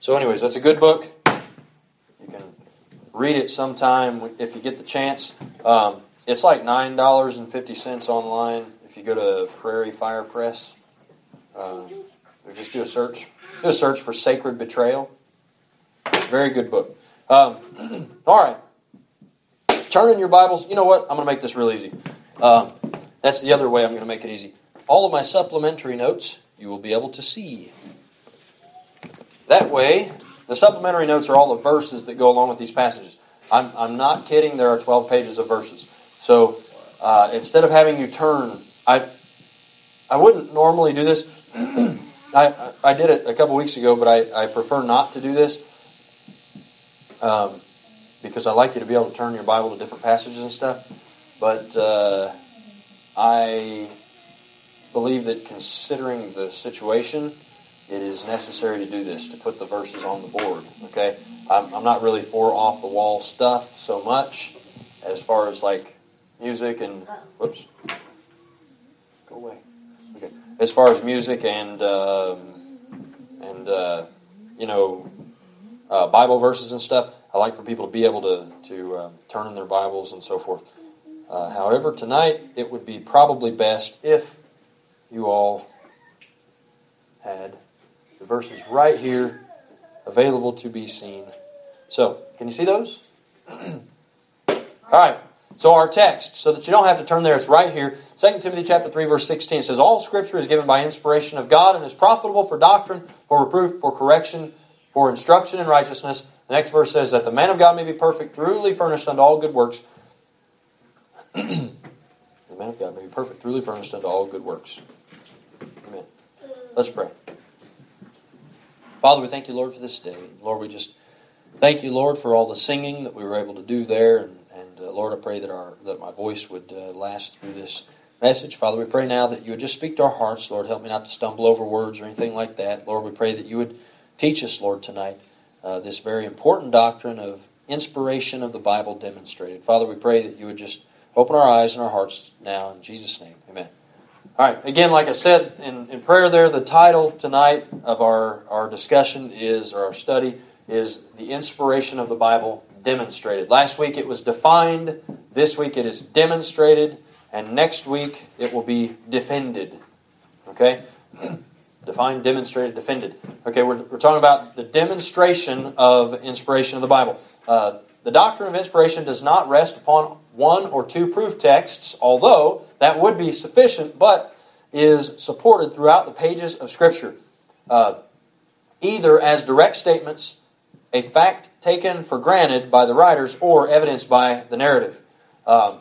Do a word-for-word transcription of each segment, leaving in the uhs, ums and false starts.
So anyways, that's a good book. You can read it sometime if you get the chance. Um, it's like nine dollars and fifty cents online if you go to Prairie Fire Press. Uh, or just do a search. Do a search for Sacred Betrayal. Very good book. Um, all right. Turn in your Bibles. You know what? I'm going to make this real easy. Um, that's the other way I'm going to make it easy. All of my supplementary notes you will be able to see. That way, the supplementary notes are all the verses that go along with these passages. I'm, I'm not kidding. There are twelve pages of verses. So uh, instead of having you turn, I I wouldn't normally do this. I I did it a couple weeks ago, but I, I prefer not to do this um, because I like you to be able to turn your Bible to different passages and stuff. But uh, I believe that considering the situation, it is necessary to do this, to put the verses on the board. Okay, I'm, I'm not really for off-the-wall stuff so much as far as like music and whoops, go away. Okay, as far as music and um, and uh, you know uh, Bible verses and stuff, I like for people to be able to to uh, turn in their Bibles and so forth. Uh, however, tonight it would be probably best if you all had the verses right here available to be seen. So, can you see those? All right. So our text, so that you don't have to turn there, it's right here. Second Timothy chapter three, verse sixteen says, all Scripture is given by inspiration of God and is profitable for doctrine, for reproof, for correction, for instruction in righteousness. The next verse says that the man of God may be perfect, truly furnished unto all good works. The man of God may be perfect, truly furnished unto all good works. Amen. Let's pray. Father, we thank you, Lord, for this day. Lord, we just thank you, Lord, for all the singing that we were able to do there. And, and uh, Lord, I pray that our that my voice would uh, last through this message. Father, we pray now that you would just speak to our hearts. Lord, help me not to stumble over words or anything like that. Lord, we pray that you would teach us, Lord, tonight, uh, this very important doctrine of inspiration of the Bible demonstrated. Father, we pray that you would just open our eyes and our hearts now. In Jesus' name, amen. All right, again, like I said in, in prayer there, the title tonight of our, our discussion is, or our study, is the inspiration of the Bible demonstrated. Last week it was defined, this week it is demonstrated, and next week it will be defended. Okay? Defined, demonstrated, defended. Okay, we're, we're talking about the demonstration of inspiration of the Bible. Uh, the doctrine of inspiration does not rest upon one or two proof texts, although that would be sufficient, but is supported throughout the pages of Scripture. Uh, either as direct statements, a fact taken for granted by the writers, or evidenced by the narrative. Um,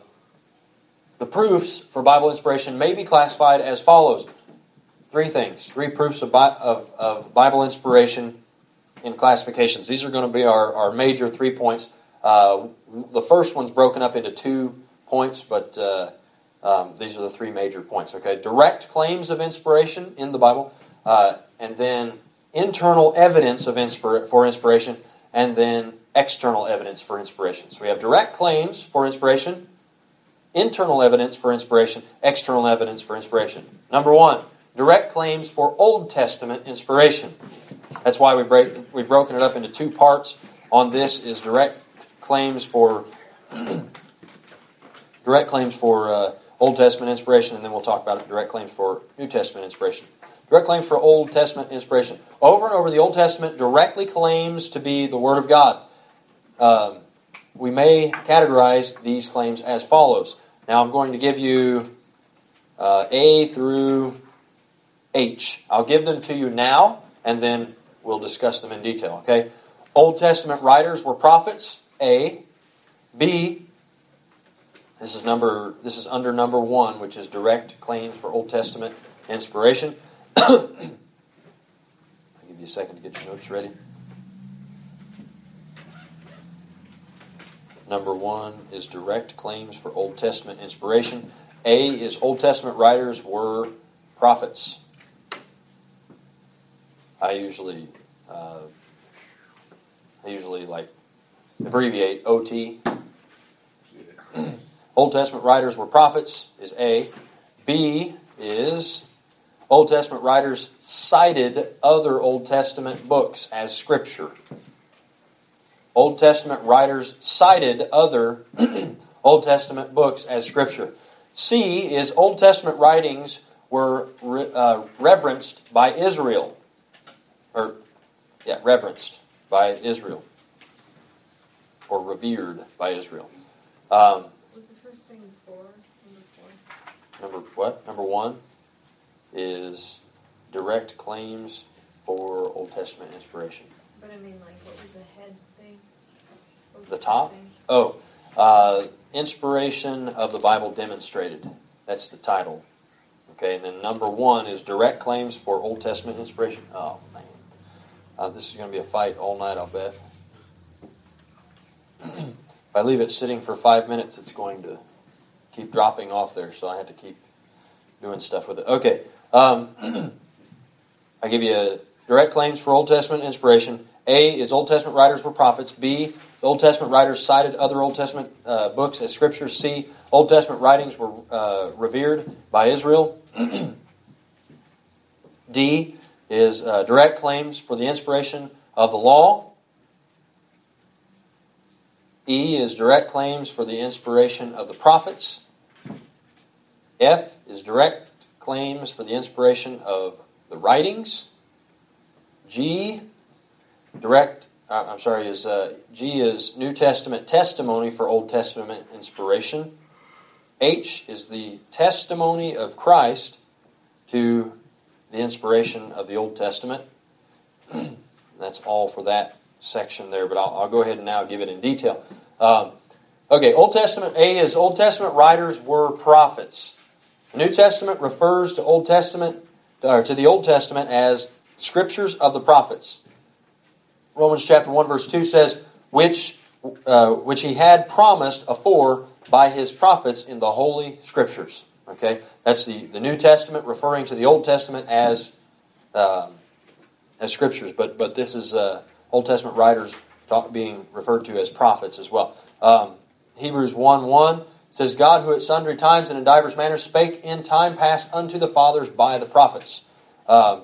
the proofs for Bible inspiration may be classified as follows. Three things. Three proofs of, of, of Bible inspiration in classifications. These are going to be our, our major three points. Uh, the first one's broken up into two points, but uh, um, these are the three major points. Okay, direct claims of inspiration in the Bible, uh, and then internal evidence of inspira- for inspiration, and then external evidence for inspiration. So we have direct claims for inspiration, internal evidence for inspiration, external evidence for inspiration. Number one, direct claims for Old Testament inspiration. That's why we break we've broken it up into two parts. On this is direct claims for direct claims for uh, Old Testament inspiration, and then we'll talk about it, direct claims for New Testament inspiration. Direct claims for Old Testament inspiration. Over and over, the Old Testament directly claims to be the Word of God. Um, we may categorize these claims as follows. Now I'm going to give you uh, A through H. I'll give them to you now, and then we'll discuss them in detail. Okay? Old Testament writers were prophets. A. B. This is number. This is under number one, which is direct claims for Old Testament inspiration. I'll give you a second to get your notes ready. Number one is direct claims for Old Testament inspiration. A is Old Testament writers were prophets. I usually, uh, I usually like abbreviate O T. Old Testament writers were prophets is A. B is Old Testament writers cited other Old Testament books as Scripture. Old Testament writers cited other Old Testament books as Scripture. C is Old Testament writings were uh, reverenced by Israel. Or, yeah, reverenced by Israel. Or revered by Israel. Um, was the first thing four? Number four? Number what? Number one is direct claims for Old Testament inspiration. But I mean, like, what was the head thing? What was The the top? thing? Oh, uh, inspiration of the Bible demonstrated. That's the title. Okay, and then number one is direct claims for Old Testament inspiration. Oh, man. Uh, this is going to be a fight all night, I'll bet. If I leave it sitting for five minutes, it's going to keep dropping off there, so I have to keep doing stuff with it. Okay, um, I give you a direct claims for Old Testament inspiration. A is Old Testament writers were prophets. B, the Old Testament writers cited other Old Testament uh, books as scriptures. C, Old Testament writings were uh, revered by Israel. D is uh, direct claims for the inspiration of the law. E is direct claims for the inspiration of the prophets. F is direct claims for the inspiration of the writings. G, direct, uh, I'm sorry, is uh, G is New Testament testimony for Old Testament inspiration. H is the testimony of Christ to the inspiration of the Old Testament. That's all for that section there, but I'll, I'll go ahead and now give it in detail. Um, okay, Old Testament, A is Old Testament writers were prophets. The New Testament refers to Old Testament, or to the Old Testament as scriptures of the prophets. Romans chapter one verse two says, which uh, which he had promised afore by his prophets in the Holy Scriptures. Okay, that's the, the New Testament referring to the Old Testament as uh, as scriptures, but but this is uh, Old Testament writers talk, being referred to as prophets as well. Um, Hebrews one one says, God who at sundry times and in divers manners spake in time past unto the fathers by the prophets. Um,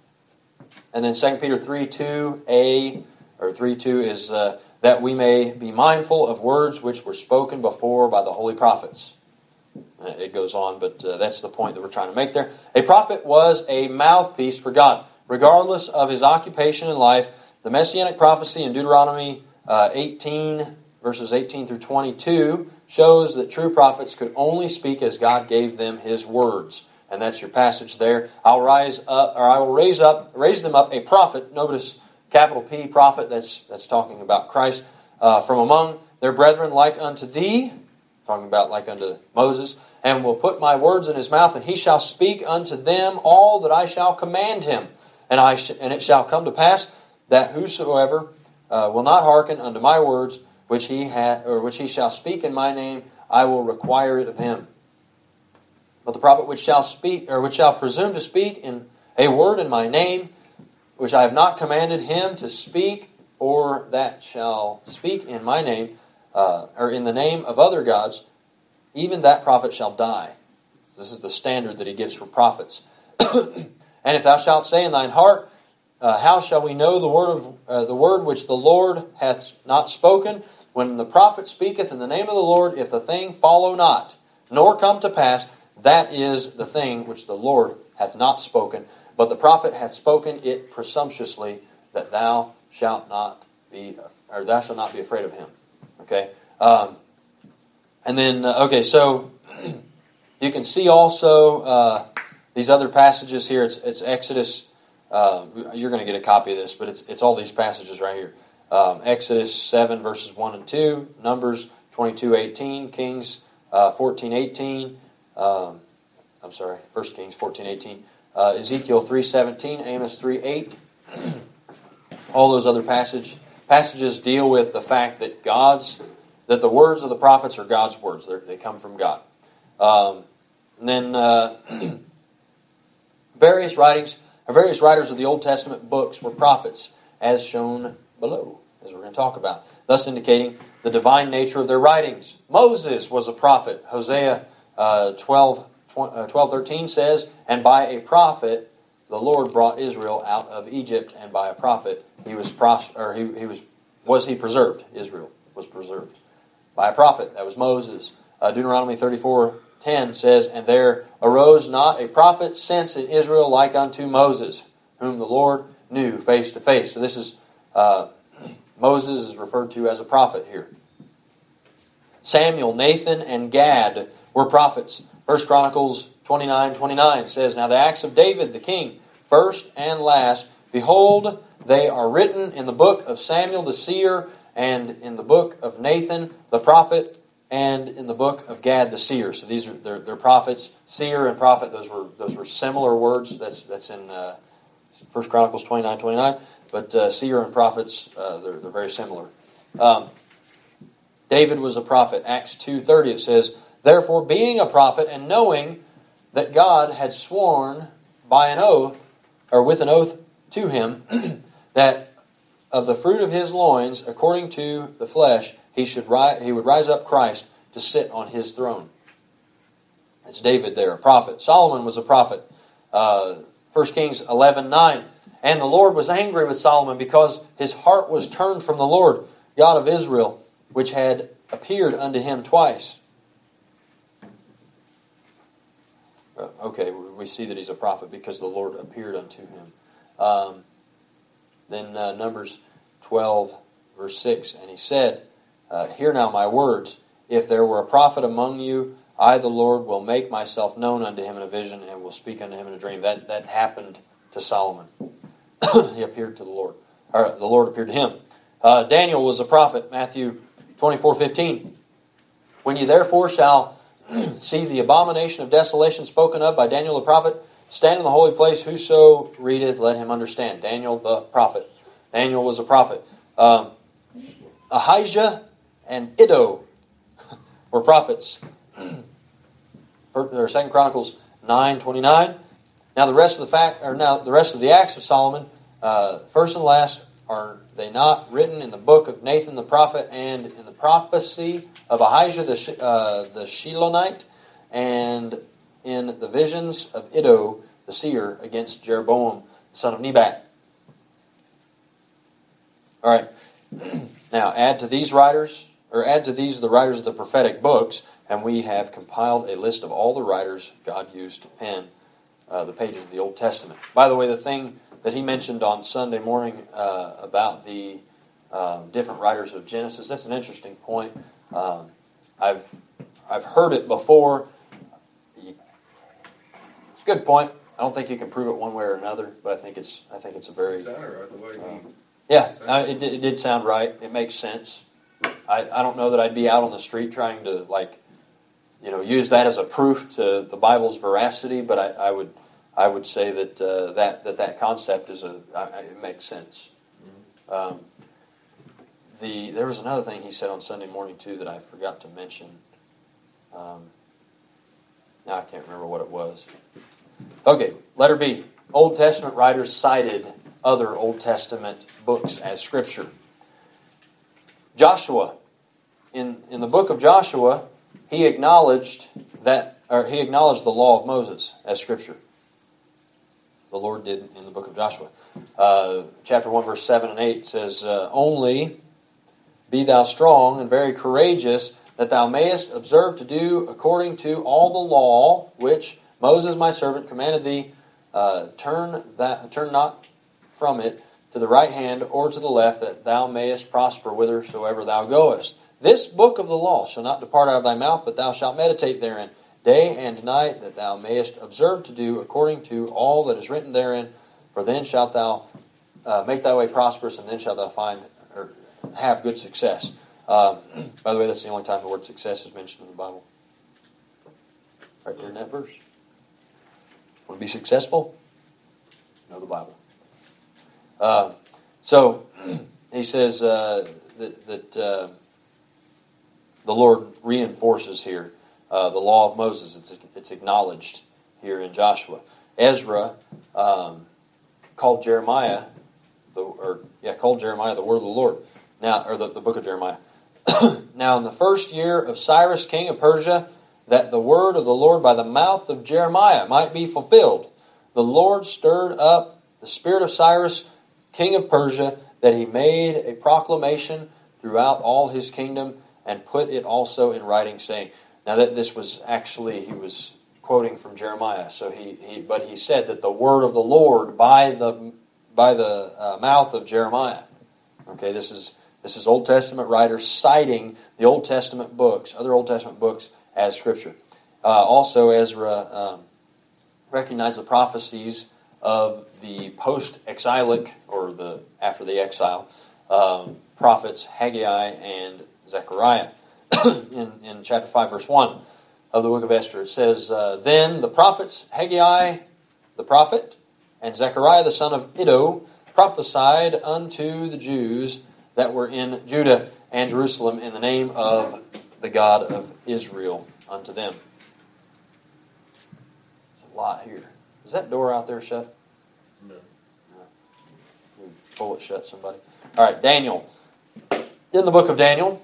and then Second Peter three two a or three two is uh, that we may be mindful of words which were spoken before by the holy prophets. It goes on, but uh, that's the point that we're trying to make there. A prophet was a mouthpiece for God. Regardless of his occupation in life, the Messianic prophecy in Deuteronomy uh, eighteen, verses eighteen through twenty-two, shows that true prophets could only speak as God gave them His words. And that's your passage there. I'll rise up, or I will raise up, raise them up a prophet. Notice capital P, prophet. That's that's talking about Christ. Uh, from among their brethren, like unto thee, talking about like unto Moses, and will put my words in his mouth, and he shall speak unto them all that I shall command him. And I sh- and it shall come to pass that whosoever uh, will not hearken unto my words, which he ha- or which he shall speak in my name, I will require it of him. But the prophet which shall speak, or which shall presume to speak in a word in my name, which I have not commanded him to speak, or that shall speak in my name, uh, or in the name of other gods, even that prophet shall die. This is the standard that he gives for prophets. And if thou shalt say in thine heart, uh, how shall we know the word of uh, the word which the Lord hath not spoken? When the prophet speaketh in the name of the Lord, if the thing follow not, nor come to pass, that is the thing which the Lord hath not spoken. But the prophet hath spoken it presumptuously, that thou shalt not be, or thou shalt not be afraid of him. Okay, um, and then uh, okay, so you can see also uh, these other passages here. It's, it's Exodus. Uh, you're going to get a copy of this, but it's it's all these passages right here. Um, Exodus seven verses one and two, Numbers twenty-two eighteen, Kings uh, fourteen eighteen. Um, I'm sorry, First Kings fourteen eighteen, uh, Ezekiel three seventeen, Amos three eight. All those other passage passages deal with the fact that God's that the words of the prophets are God's words. They're, they come from God. Um, and then uh, various writings, various writers of the Old Testament books were prophets, as shown below, as we're going to talk about, thus indicating the divine nature of their writings. Moses was a prophet. Hosea uh, twelve twelve thirteen says, "And by a prophet the Lord brought Israel out of Egypt, and by a prophet he was pros- or he, he was was he preserved. Israel was preserved by a prophet." That was Moses. Uh, Deuteronomy thirty-four ten says, "And there arose not a prophet since in Israel like unto Moses, whom the Lord knew face to face." So this is uh, Moses is referred to as a prophet here. Samuel, Nathan, and Gad were prophets. First Chronicles twenty-nine twenty-nine says, "Now the acts of David the king, first and last, behold, they are written in the book of Samuel the seer, and in the book of Nathan the prophet, and in the book of Gad the seer." So these are they're, they're prophets. Seer and prophet; those were those were similar words. That's that's in uh, First Chronicles twenty-nine twenty-nine. But uh, seer and prophets, uh, they're they're very similar. Um, David was a prophet. Acts two thirty it says, "Therefore, being a prophet and knowing that God had sworn by an oath, or with an oath to him, that of the fruit of his loins, according to the flesh, he should ri- he would rise up Christ to sit on his throne." It's David there, a prophet. Solomon was a prophet. Uh, First Kings eleven nine. "And the Lord was angry with Solomon because his heart was turned from the Lord, God of Israel, which had appeared unto him twice." Okay, we see that he's a prophet because the Lord appeared unto him. Um, then uh, Numbers twelve, verse six, "And he said, uh, Hear now my words. If there were a prophet among you, I, the Lord, will make myself known unto him in a vision, and will speak unto him in a dream." That that happened to Solomon. He appeared to the Lord. Or the Lord appeared to him. Uh, Daniel was a prophet. Matthew twenty-four fifteen. "When you therefore shall see the abomination of desolation spoken of by Daniel the prophet, stand in the holy place, whoso readeth, let him understand." Daniel the prophet. Daniel was a prophet. Um, Ahijah and Iddo were prophets. Or Second Chronicles nine twenty-nine. Now the rest of the fact, or now the rest of the acts of Solomon, uh, first and last, are they not written in the book of Nathan the prophet, and in the prophecy of Ahijah the uh, the Shilonite, and in the visions of Iddo the seer against Jeroboam the son of Nebat? All right. Now add to these writers, or add to these the writers of the prophetic books, and we have compiled a list of all the writers God used to pen uh, the pages of the Old Testament. By the way, the thing that he mentioned on Sunday morning uh, about the um, different writers of Genesis, that's an interesting point. Um, I've I've heard it before. It's a good point. I don't think you can prove it one way or another, but I think it's I think it's a very right, the way he um, yeah. Uh, it, it did sound right. It makes sense. I, I don't know that I'd be out on the street trying to like you know use that as a proof to the Bible's veracity, but I, I would. I would say that uh, that, that that concept is a uh, it makes sense. Um, the there was another thing he said on Sunday morning too that I forgot to mention. Um, now I can't remember what it was. Okay, letter B. Old Testament writers cited other Old Testament books as scripture. Joshua, in in the book of Joshua, he acknowledged that, or he acknowledged the law of Moses as scripture. The Lord did in the book of Joshua. Uh, chapter one, verse seven and eight says, uh, "Only be thou strong and very courageous, that thou mayest observe to do according to all the law which Moses my servant commanded thee. Uh, turn that, turn not from it to the right hand or to the left, that thou mayest prosper whithersoever thou goest. This book of the law shall not depart out of thy mouth, but thou shalt meditate therein day and night, that thou mayest observe to do according to all that is written therein. For then shalt thou uh, make thy way prosperous, and then shalt thou find or have good success." Um, by the way, that's the only time the word success is mentioned in the Bible. Right there in that verse. Want to be successful? Know the Bible. Uh, so he says uh, that, that uh, the Lord reinforces here uh, the law of Moses. It's, it's acknowledged here in Joshua. Ezra um, called Jeremiah, the, or yeah, called Jeremiah the word of the Lord. Now, or the, the book of Jeremiah. Now, in the first year of Cyrus, king of Persia, that the word of the Lord by the mouth of Jeremiah might be fulfilled. The Lord stirred up the spirit of Cyrus, king of Persia, that he made a proclamation throughout all his kingdom and put it also in writing, saying." Now that this was actually, he was quoting from Jeremiah. So he, he but he said that the word of the Lord by the by the uh, mouth of Jeremiah. Okay, this is this is Old Testament writers citing the Old Testament books, other Old Testament books, as Scripture. Uh, also, Ezra um, recognized the prophecies of the post-exilic, or the after the exile, um, prophets Haggai and Zechariah. in, in chapter five, verse one of the book of Esther, it says, uh, "Then the prophets Haggai the prophet and Zechariah the son of Iddo prophesied unto the Jews that were in Judah and Jerusalem in the name of the God of Israel unto them." There's a lot here. Is that door out there shut? No. No. Pull it shut, somebody. All right, Daniel. In the book of Daniel,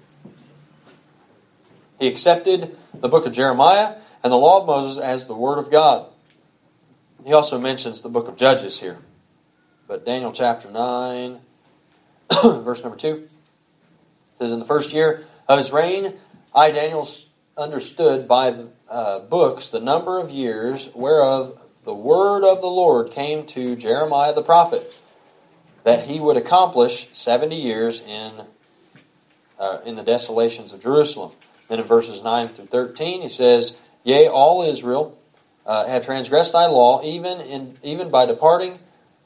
he accepted the book of Jeremiah and the law of Moses as the word of God. He also mentions the book of Judges here. But Daniel chapter nine, verse number two, says, "In the first year of his reign, I, Daniel, understood by the uh, books the number of years whereof the word of the Lord came to Jeremiah the prophet, that he would accomplish seventy years in uh, in the desolations of Jerusalem." Then in verses nine through thirteen, he says, "Yea, all Israel uh, had transgressed thy law, even in even by departing,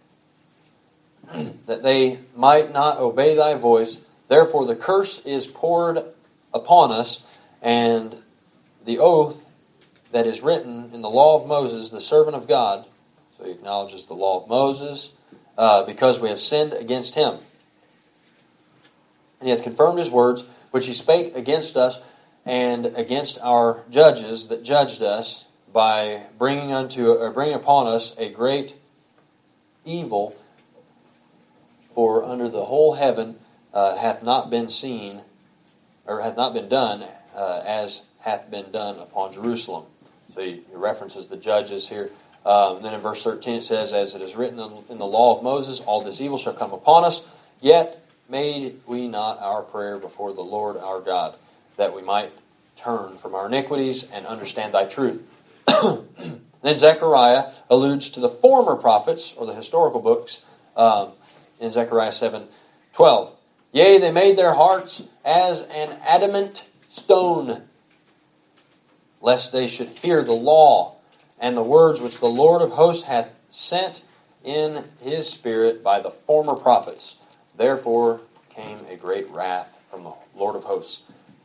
that they might not obey thy voice. Therefore the curse is poured upon us, and the oath that is written in the law of Moses, the servant of God." So he acknowledges the law of Moses, uh, "because we have sinned against him. And he hath confirmed his words, which he spake against us, and against our judges that judged us, by bringing unto or bringing upon us a great evil. For under the whole heaven uh, hath not been seen, or hath not been done, uh, as hath been done upon Jerusalem." So he references the judges here. Um, then in verse thirteen it says, "As it is written in the law of Moses, all this evil shall come upon us. Yet made we not our prayer before the Lord our God, that we might turn from our iniquities and understand thy truth." Then Zechariah alludes to the former prophets, or the historical books, um, in Zechariah seven twelve. "Yea, they made their hearts as an adamant stone, lest they should hear the law and the words which the Lord of hosts hath sent in his spirit by the former prophets. Therefore came a great wrath from the Lord of hosts."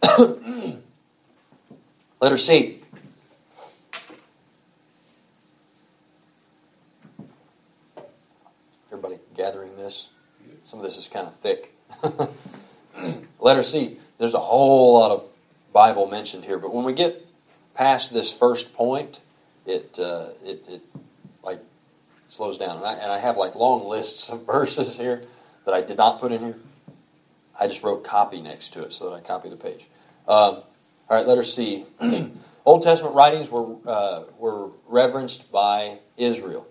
Letter C. Everybody gathering this? Some of this is kind of thick. Letter C. There's a whole lot of Bible mentioned here, but when we get past this first point, it uh, it, it like slows down. And I, and I have like long lists of verses here that I did not put in here. I just wrote copy next to it so that I copy the page. Um, all right, letter C. Old Testament writings were uh, were reverenced by Israel.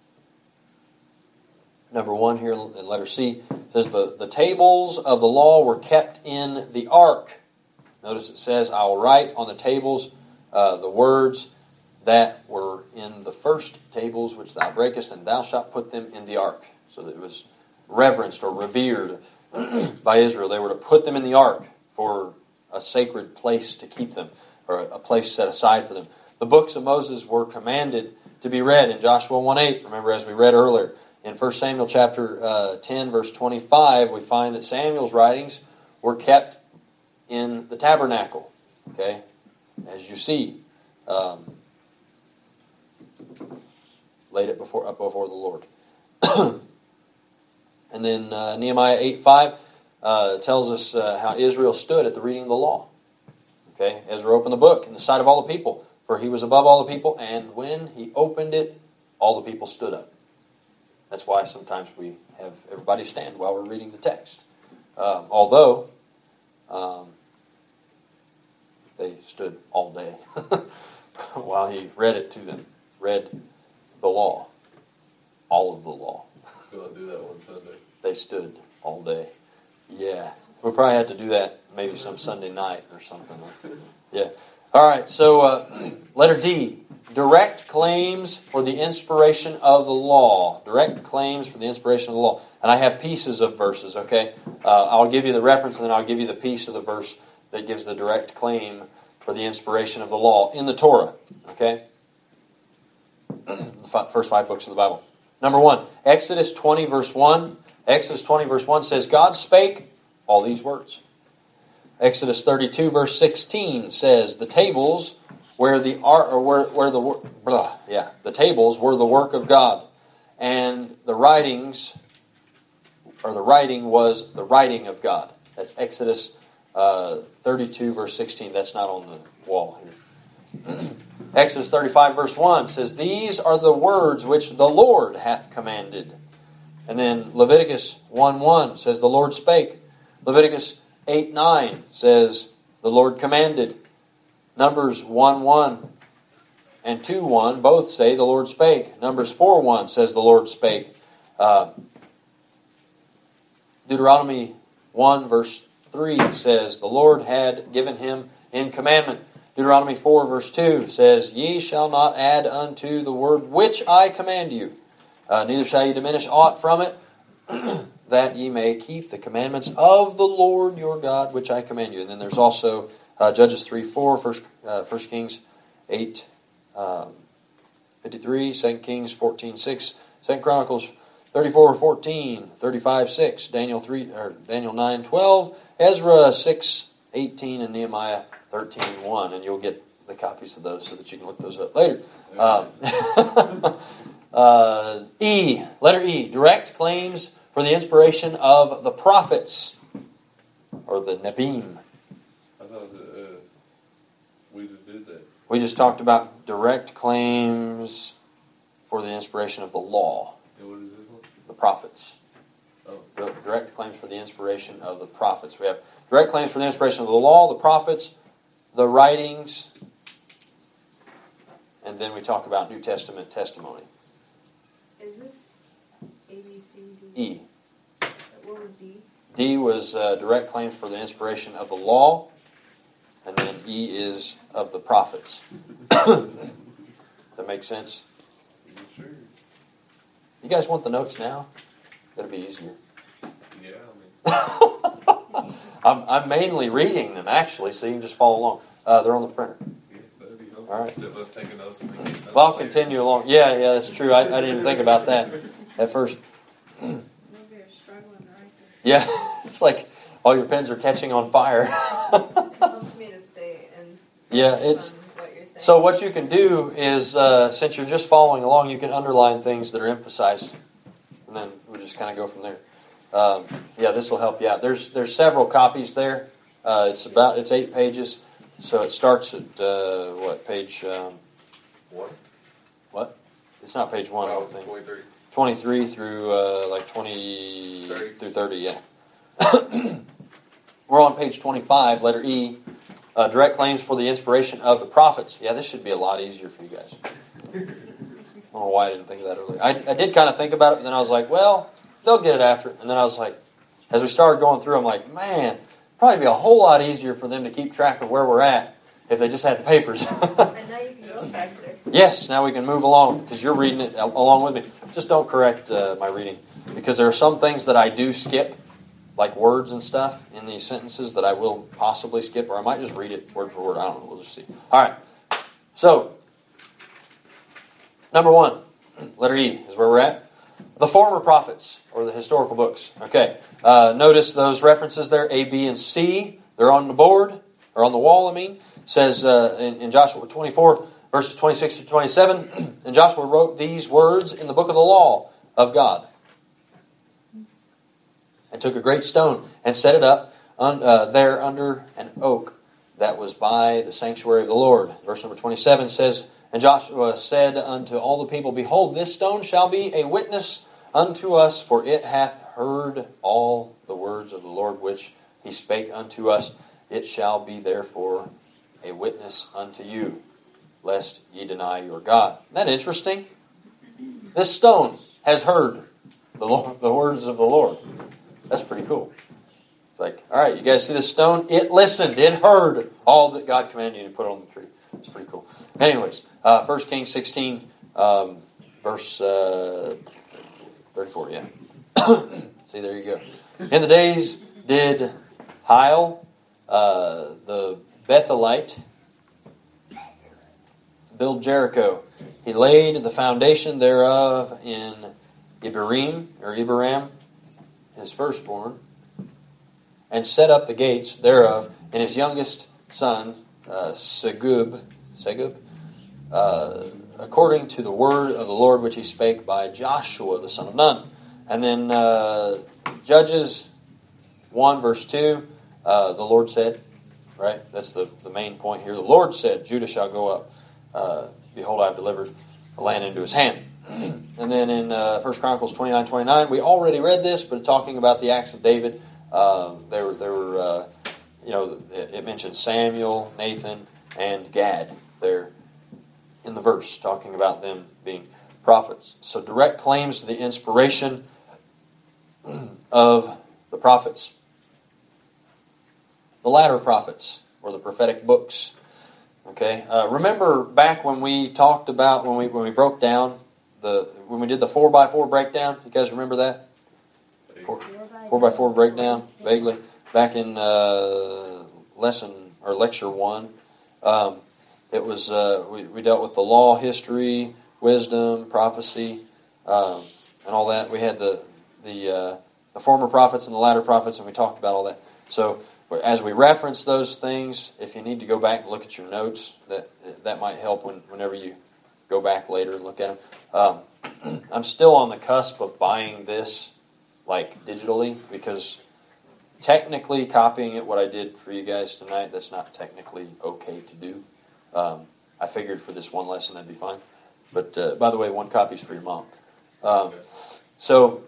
Number one here in letter C says the, the tables of the law were kept in the ark. Notice it says, "I will write on the tables uh, the words that were in the first tables which thou breakest, and thou shalt put them in the ark." So that it was reverenced or revered by Israel. They were to put them in the ark for a sacred place to keep them, or a place set aside for them. The books of Moses were commanded to be read in Joshua one eight. Remember, as we read earlier, in First Samuel chapter uh, ten, verse twenty-five, we find that Samuel's writings were kept in the tabernacle. Okay, as you see, um, laid it before up before the Lord. And then uh, Nehemiah eight five uh, tells us uh, how Israel stood at the reading of the law. Okay, Ezra opened the book in the sight of all the people, for he was above all the people, and when he opened it, all the people stood up. That's why sometimes we have everybody stand while we're reading the text. Um, although, um, They stood all day while he read it to them. Read the law. All of the law. Go and do that one Sunday. They stood all day. Yeah. We'll probably have to do that maybe some Sunday night or something. Yeah. All right. So, uh, letter D. Direct claims for the inspiration of the law. Direct claims for the inspiration of the law. And I have pieces of verses, okay? Uh, I'll give you the reference and then I'll give you the piece of the verse that gives the direct claim for the inspiration of the law in the Torah, okay? The first five books of the Bible. Number one, Exodus twenty verse one. Exodus twenty verse one says, God spake all these words. Exodus thirty-two verse sixteen says, the tables where the art or where where the blah, yeah, the tables were the work of God, and the writings or the writing was the writing of God. That's Exodus uh, thirty-two verse sixteen. That's not on the wall here. Exodus thirty-five verse one says, these are the words which the Lord hath commanded. And then Leviticus one one says, the Lord spake. Leviticus eight nine says, the Lord commanded. Numbers one one and two one both say, the Lord spake. Numbers four one says, the Lord spake. Uh, Deuteronomy one verse three says, the Lord had given him in commandment. Deuteronomy four verse two says, ye shall not add unto the word which I command you. Uh, neither shall ye diminish aught from it, that ye may keep the commandments of the Lord your God, which I command you. And then there's also uh, Judges three four, First, uh, First Kings eight um, fifty-three, Second Kings fourteen six, Second Chronicles thirty-four fourteen, thirty-five six, Daniel three or Daniel nine twelve, Ezra six eighteen, and Nehemiah thirteen one. And you'll get the copies of those so that you can look those up later. Um, uh, E, letter E, direct claims for the inspiration of the prophets, or the Nebiim. I thought that uh, we just did that. We just talked about direct claims for the inspiration of the law. And what is this one? The prophets. Oh. Direct claims for the inspiration of the prophets. We have direct claims for the inspiration of the law, the prophets, the writings, and then we talk about New Testament testimony. Is this A, B, C, D? E. What was D? D was uh, direct claims for the inspiration of the law, and then E is of the prophets. Does that make sense? Sure. You guys want the notes now? That'll be easier. Yeah, I mean. I'm, I'm mainly reading them, actually, so you can just follow along. Uh, they're on the printer. Yeah, that'd be helpful. All right. Instead of us taking notes and thinking notes Well, I'll later. continue along. Yeah, yeah, that's true. I, I didn't even think about that at first. Maybe you're struggling to write this. Yeah, it's like all your pens are catching on fire. It helps me to stay and Yeah, focus it's on what you're saying. so what you can do is, uh, since you're just following along, you can underline things that are emphasized, and then we'll just kind of go from there. Um, yeah, this will help you out. There's there's several copies there. Uh, it's about it's eight pages, so it starts at uh, what page? Um, One? what? It's not page one. I Oh, don't think. twenty-three. twenty-three through uh, like twenty thirty. through thirty. Yeah. We're on page twenty-five, letter E. Uh, direct claims for the inspiration of the prophets. Yeah, this should be a lot easier for you guys. I don't know why I didn't think of that earlier. I, I did kind of think about it, but then I was like, well, they'll get it after. And then I was like, as we started going through, I'm like, man, probably be a whole lot easier for them to keep track of where we're at if they just had the papers. And now you can go faster. Yes, now we can move along because you're reading it along with me. Just don't correct uh, my reading because there are some things that I do skip, like words and stuff in these sentences that I will possibly skip, or I might just read it word for word. I don't know. We'll just see. All right. So, number one, letter E is where we're at. The former prophets, or the historical books. Okay. Uh, notice those references there, A, B, and C. They're on the board, or on the wall, I mean. It says uh, in, in Joshua twenty-four, verses twenty-six to twenty-seven, and Joshua wrote these words in the book of the law of God. And took a great stone and set it up un, uh, there under an oak that was by the sanctuary of the Lord. Verse number twenty-seven says, and Joshua said unto all the people, behold, this stone shall be a witness unto us, for it hath heard all the words of the Lord which he spake unto us. It shall be therefore a witness unto you, lest ye deny your God. Isn't that interesting? This stone has heard the Lord, the words of the Lord. That's pretty cool. It's like, all right, you guys see this stone? It listened. It heard all that God commanded you to put on the tree. It's pretty cool. Anyways, uh, First Kings sixteen, um, verse uh, thirty-four, yeah. See, there you go. In the days did Hiel, uh, the Bethelite, build Jericho. He laid the foundation thereof in Ibarim, or Ibaram, his firstborn, and set up the gates thereof, and his youngest son, uh, Segub, Segub, uh, according to the word of the Lord which he spake by Joshua the son of Nun. And then uh, Judges one verse two, uh, the Lord said, right? That's the, the main point here. The Lord said, Judah shall go up. Uh, Behold, I have delivered the land into his hand. And then in uh, First Chronicles twenty-nine twenty-nine, we already read this, but talking about the acts of David, uh, there were, there were uh, you know, it, it mentioned Samuel, Nathan, and Gad there in the verse, talking about them being prophets. So direct claims to the inspiration of the prophets. The latter prophets, or the prophetic books. Okay, uh, remember back when we talked about when we when we broke down the when we did the four by four breakdown. You guys remember that? Four, four by four breakdown vaguely back in uh, lesson or lecture one. Um, it was uh, we we dealt with the law, history, wisdom, prophecy, um, and all that. We had the the uh, the former prophets and the latter prophets, and we talked about all that. So as we reference those things, if you need to go back and look at your notes, that that might help when, whenever you go back later and look at them. Um, I'm still on the cusp of buying this, like, digitally, because technically copying it, what I did for you guys tonight, that's not technically okay to do. Um, I figured for this one lesson that'd be fine. But, uh, by the way, one copy's for your mom. Um, so,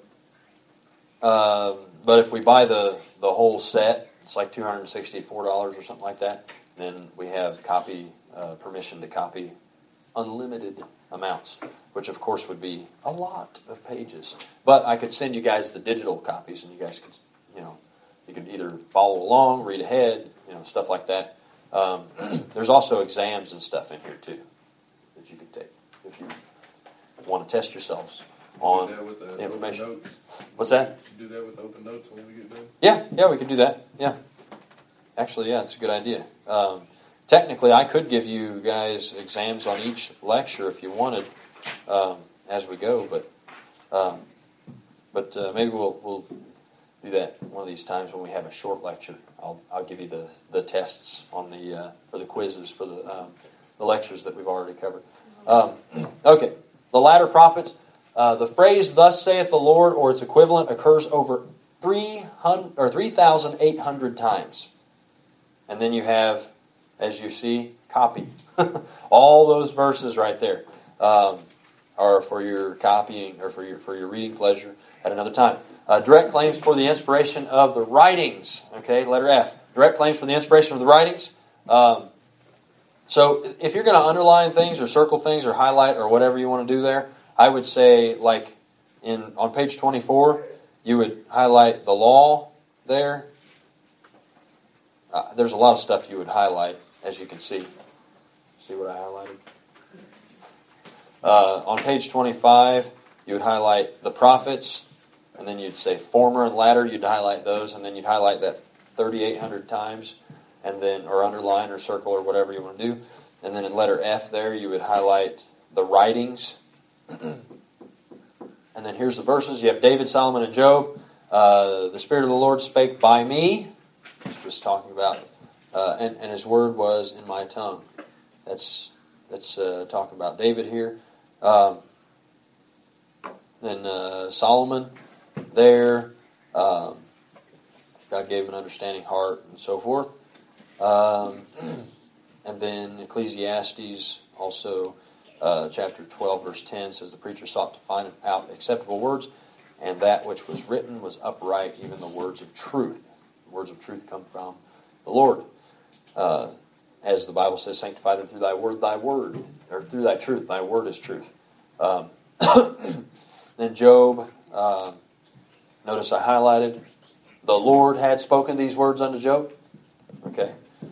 uh, but if we buy the, the whole set, it's like two hundred sixty-four dollars or something like that. Then we have copy uh, permission to copy unlimited amounts, which of course would be a lot of pages. But I could send you guys the digital copies, and you guys could, you know, you could either follow along, read ahead, you know, stuff like that. Um, there's also exams and stuff in here too that you could take if you want to test yourselves on the information. What's that? Do that with open notes when we get done? Yeah, yeah, we could do that. Yeah. Actually, yeah, it's a good idea. Um, technically, I could give you guys exams on each lecture if you wanted um, as we go, but um, but uh, maybe we'll we'll do that one of these times when we have a short lecture. I'll I'll give you the, the tests on the uh, or the quizzes for the um, the lectures that we've already covered. Um, okay, the latter prophets. Uh, the phrase "Thus saith the Lord" or its equivalent occurs over three hundred or three thousand eight hundred times, and then you have, as you see, copy. All those verses right there um, are for your copying or for your for your reading pleasure at another time. Uh, direct claims for the inspiration of the writings. Okay, letter F. Direct claims for the inspiration of the writings. Um, so if you're going to underline things or circle things or highlight or whatever you want to do there, I would say, like, in on page twenty-four, you would highlight the law there. Uh, there's a lot of stuff you would highlight, as you can see. See what I highlighted? Uh, on page twenty-five, you would highlight the prophets, and then you'd say former and latter. You'd highlight those, and then you'd highlight that thirty-eight hundred times, and then or underline or circle or whatever you want to do. And then in letter F there, you would highlight the writings. And then here's the verses. You have David, Solomon, and Job. Uh, the Spirit of the Lord spake by me, which was talking about, uh, and, and His word was in my tongue. That's that's uh, talking about David here. Um, then uh, Solomon there. Um, God gave him an understanding heart and so forth. Um, and then Ecclesiastes also. Uh, chapter twelve, verse ten says, the preacher sought to find out acceptable words, and that which was written was upright, even the words of truth. The words of truth come from the Lord. Uh, as the Bible says, sanctify them through thy word, thy word, or through thy truth. Thy word is truth. Um, then Job, uh, notice I highlighted, the Lord had spoken these words unto Job. Okay.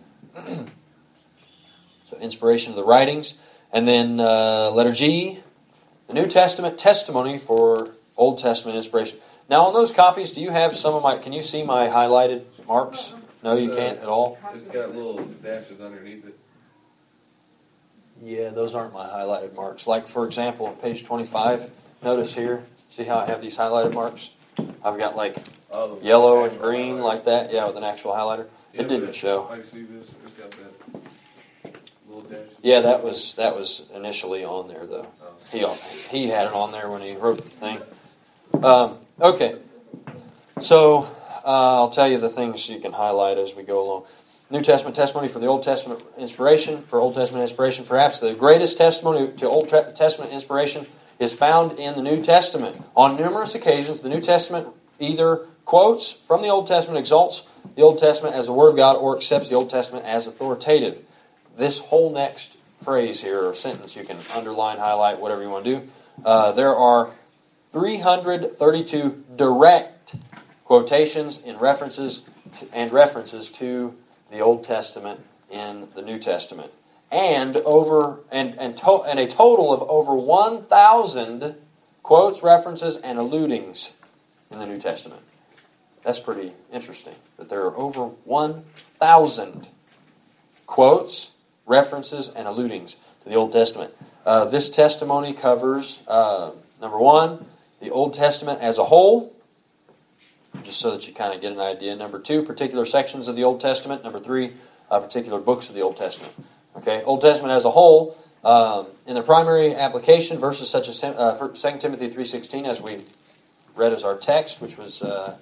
So inspiration of the writings. And then uh, letter G, the New Testament testimony for Old Testament inspiration. Now on those copies, do you have some of my, can you see my highlighted marks? No, you Uh, can't at all? It's got little dashes underneath it. Yeah, those aren't my highlighted marks. Like, for example, on page twenty-five, notice here, see how I have these highlighted marks? I've got like Oh, the yellow and actual green highlighter. like that. Yeah, with an actual highlighter. Yeah, It didn't but show. I see this. It's got that little dash. Yeah, that was that was initially on there, though. Oh. He he had it on there when he wrote the thing. Um, okay, so uh, I'll tell you the things you can highlight as we go along. New Testament testimony for the Old Testament inspiration, for Old Testament inspiration. Perhaps the greatest testimony to Old Testament inspiration is found in the New Testament. On numerous occasions, the New Testament either quotes from the Old Testament, exalts the Old Testament as the Word of God, or accepts the Old Testament as authoritative. This whole next phrase here, or sentence, you can underline, highlight, whatever you want to do. Uh, there are three hundred thirty-two direct quotations in references to, and references to the Old Testament in the New Testament, and over and and, to, and a total of over one thousand quotes, references, and alludings in the New Testament. That's pretty interesting that there are over one thousand quotes, references, and alludings to the Old Testament. Uh, this testimony covers uh, number one, the Old Testament as a whole, just so that you kind of get an idea. Number two, particular sections of the Old Testament. Number three, uh, particular books of the Old Testament. Okay, Old Testament as a whole, um, in the primary application, verses such as uh, Second Timothy three sixteen, as we read as our text, which was, uh,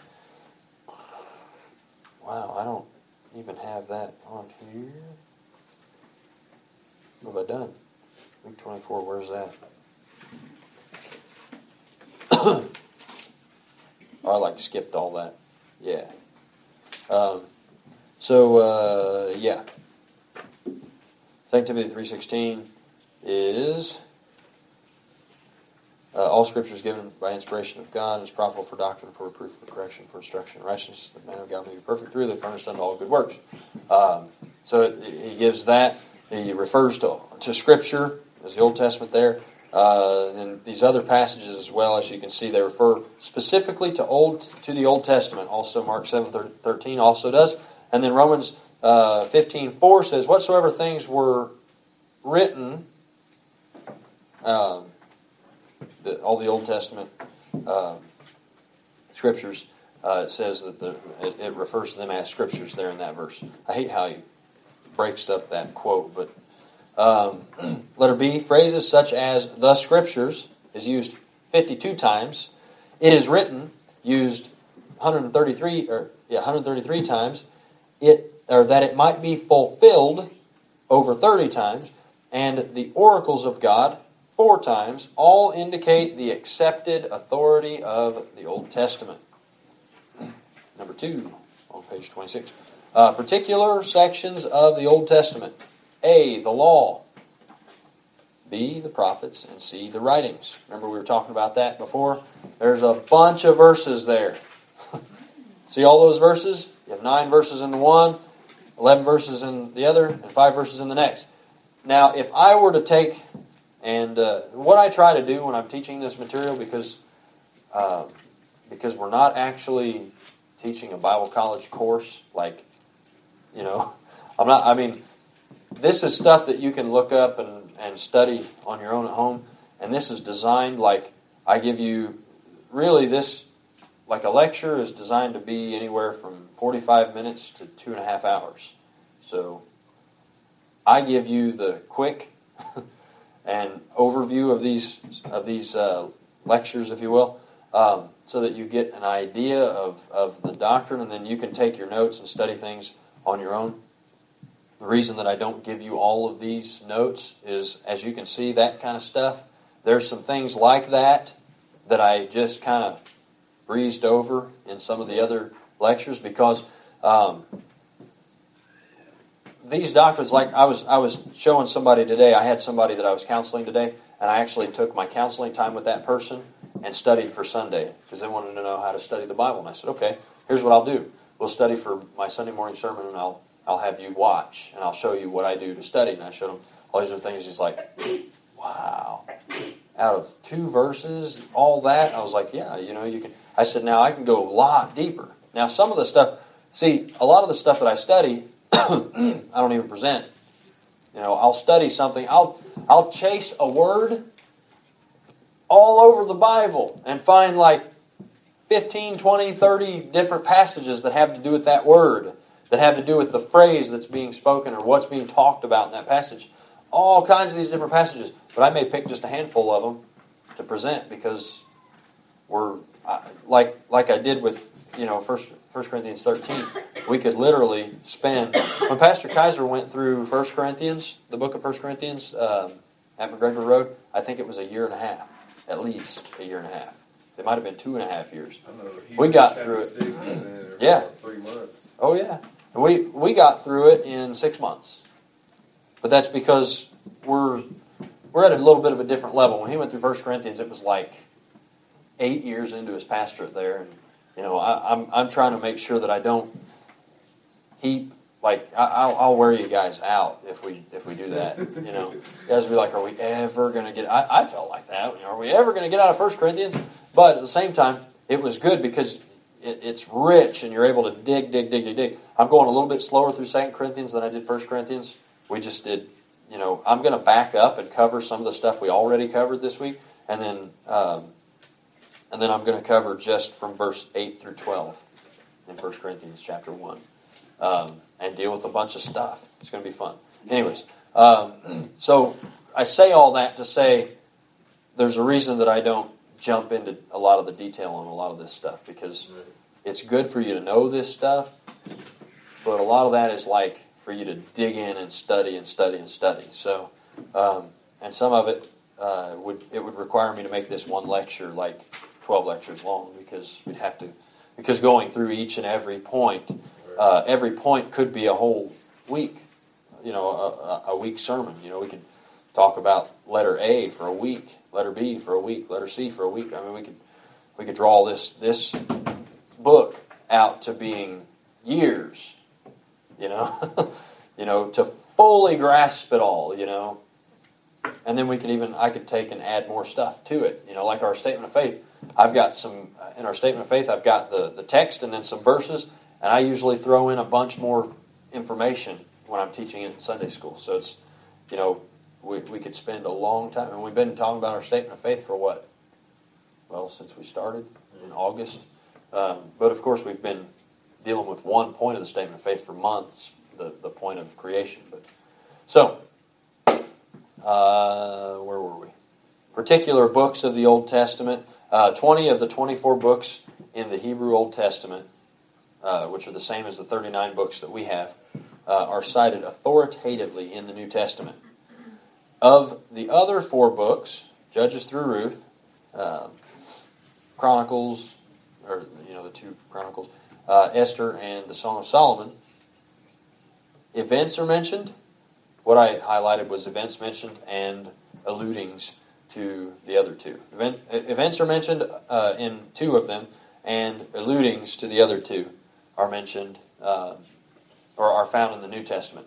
wow, I don't even have that on here. What have I done? Luke twenty-four, where's that? I like skipped all that. Yeah. Um, so, uh, yeah. Second Timothy three sixteen is uh, all Scripture is given by inspiration of God and is profitable for doctrine, for reproof, for correction, for instruction in righteousness, that the man of God may be perfect, thoroughly furnished unto all good works. Um, so it, he gives that. He refers to, to Scripture as the Old Testament there. Uh, and these other passages as well, as you can see, they refer specifically to old to the Old Testament. Also, Mark seven thirteen also does. And then Romans uh, fifteen four says, whatsoever things were written, um, the, all the Old Testament um, scriptures, uh, it says that the it, it refers to them as scriptures there in that verse. I hate how he breaks up that quote, but Um, letter B, phrases such as the Scriptures is used fifty-two times. It is written, used one hundred thirty-three or yeah, one hundred thirty-three times. It or that it might be fulfilled over thirty times, and the oracles of God four times. All indicate the accepted authority of the Old Testament. Number two on page twenty-six, uh, particular sections of the Old Testament. A, the law. B, the prophets. And C, the writings. Remember we were talking about that before? There's a bunch of verses there. See all those verses? You have nine verses in the one, eleven verses in the other, and five verses in the next. Now, if I were to take, and uh, what I try to do when I'm teaching this material, because uh, because we're not actually teaching a Bible college course, like, you know, I'm not, I mean, this is stuff that you can look up and, and study on your own at home. And this is designed like, I give you, really this, like a lecture is designed to be anywhere from forty-five minutes to two and a half hours. So, I give you the quick and overview of these, of these uh, lectures, if you will, um, so that you get an idea of, of the doctrine, and then you can take your notes and study things on your own. The reason that I don't give you all of these notes is, as you can see, that kind of stuff, there's some things like that that I just kind of breezed over in some of the other lectures, because um, these doctrines, like I was, I was showing somebody today. I had somebody that I was counseling today, and I actually took my counseling time with that person and studied for Sunday because they wanted to know how to study the Bible. And I said, okay, here's what I'll do. We'll study for my Sunday morning sermon, and I'll I'll have you watch, and I'll show you what I do to study. And I showed him all these other things. He's like, wow. Out of two verses, all that? I was like, yeah, you know, you can. I said, now I can go a lot deeper. Now, some of the stuff, see, a lot of the stuff that I study, I don't even present. You know, I'll study something. I'll I'll chase a word all over the Bible and find like fifteen, twenty, thirty different passages that have to do with that word, that have to do with the phrase that's being spoken or what's being talked about in that passage. All kinds of these different passages. But I may pick just a handful of them to present because we're, like like I did with, you know, First Corinthians thirteen, we could literally spend, when Pastor Kaiser went through First Corinthians, the book of First Corinthians um, at McGregor Road, I think it was a year and a half, at least a year and a half. It might have been two and a half years. I know, we got through it. Six, man, yeah. Three months. Oh, yeah. We, we got through it in six months. But that's because we're we're at a little bit of a different level. When he went through First Corinthians, it was like eight years into his pastorate there. And, you know, I, I'm I'm trying to make sure that I don't heap, like, I, I'll, I'll wear you guys out if we if we do that. You know, you guys will be like, are we ever going to get, I, I felt like that. You know, are we ever going to get out of First Corinthians? But at the same time, it was good because it, it's rich and you're able to dig, dig, dig, dig, dig. I'm going a little bit slower through Second Corinthians than I did First Corinthians. We just did, you know, I'm going to back up and cover some of the stuff we already covered this week, and then um, and then I'm going to cover just from verse eight through twelve in First Corinthians chapter one, um, and deal with a bunch of stuff. It's going to be fun. Anyways, um, so I say all that to say there's a reason that I don't jump into a lot of the detail on a lot of this stuff, because it's good for you to know this stuff, but a lot of that is like for you to dig in and study and study and study. So, um, and some of it uh, would it would require me to make this one lecture like twelve lectures long, because we'd have to, because going through each and every point, uh, every point could be a whole week, you know, a, a week sermon. You know, we could talk about letter A for a week, letter B for a week, letter C for a week. I mean, we could we could draw this this book out to being years. You know, you know, to fully grasp it all, you know. And then we could even, I could take and add more stuff to it. You know, like our statement of faith. I've got some, in our statement of faith, I've got the, the text and then some verses. And I usually throw in a bunch more information when I'm teaching in Sunday school. So it's, you know, we, we could spend a long time. And we've been talking about our statement of faith for what? Well, since we started in August. Um, but of course, we've been dealing with one point of the statement of faith for months, the, the point of creation. But so, uh, where were we? Particular books of the Old Testament. Uh, twenty of the twenty-four books in the Hebrew Old Testament, uh, which are the same as the thirty-nine books that we have, uh, are cited authoritatively in the New Testament. Of the other four books, Judges through Ruth, uh, Chronicles, or you know the two Chronicles, Uh, Esther and the Song of Solomon, events are mentioned. What I highlighted was events mentioned and alludings to the other two. Event, events are mentioned uh, in two of them, and alludings to the other two are mentioned uh, or are found in the New Testament.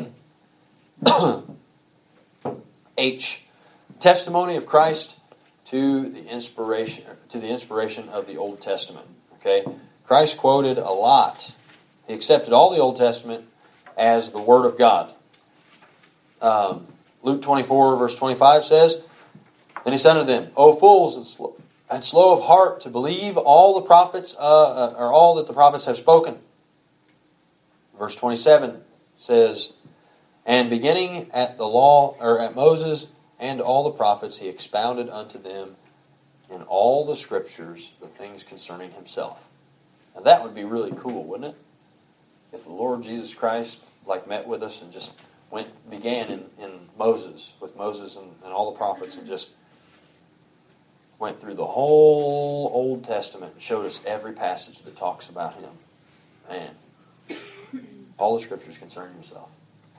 H. Testimony of Christ to the inspiration to the inspiration of the Old Testament. Okay. Christ quoted a lot. He accepted all the Old Testament as the Word of God. Um, Luke twenty-four, verse twenty-five says, "Then he said unto them, O fools and slow, and slow of heart to believe all the prophets, uh, or all that the prophets have spoken." Verse twenty-seven says, "And beginning at the law, or at Moses and all the prophets, he expounded unto them in all the Scriptures the things concerning himself." And that would be really cool, wouldn't it? If the Lord Jesus Christ like met with us and just went began in, in Moses, with Moses and, and all the prophets, and just went through the whole Old Testament and showed us every passage that talks about him. Man, all the Scriptures concerning himself.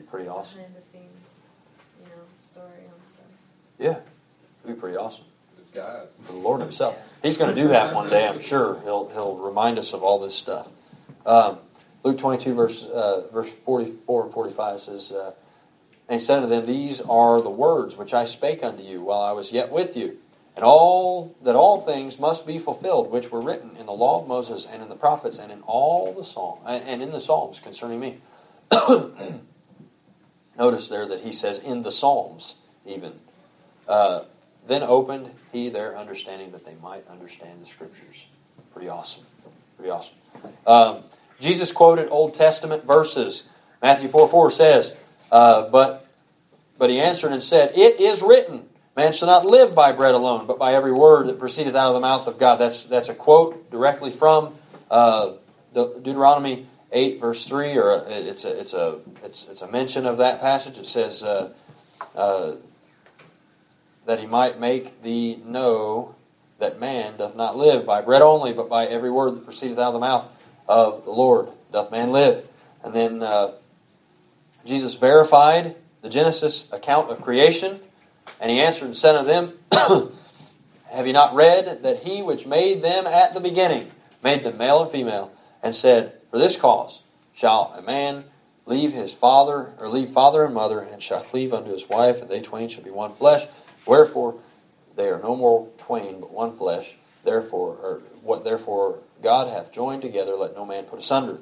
pretty awesome. Behind the scenes, you know, story on stuff. Yeah, it'd be pretty awesome. It's God. The Lord Himself. He's going to do that one day, I'm sure. He'll He'll remind us of all this stuff. Um, Luke twenty-two, verse uh, verse forty-four and forty-five says, uh, "And He said unto them, These are the words which I spake unto you while I was yet with you, and all that all things must be fulfilled, which were written in the law of Moses and in the prophets and in all the psalms and in the Psalms concerning me." Notice there that He says in the Psalms even. Uh, then opened He their understanding that they might understand the Scriptures. Pretty awesome. Pretty awesome. Um, Jesus quoted Old Testament verses. Matthew four four says, uh, but, but He answered and said, It is written, man shall not live by bread alone, but by every word that proceedeth out of the mouth of God. That's that's a quote directly from uh, De- Deuteronomy eight verse three, or it's a it's a it's it's a mention of that passage. It says uh, uh, that He might make thee know that man doth not live by bread only, but by every word that proceedeth out of the mouth of the Lord doth man live. And then uh, Jesus verified the Genesis account of creation. And He answered and said unto them, Have ye not read that He which made them at the beginning made them male and female, and said, For this cause shall a man leave his father, or leave father and mother, and shall cleave unto his wife, and they twain shall be one flesh. Wherefore they are no more twain, but one flesh. Therefore, or what therefore God hath joined together, let no man put asunder.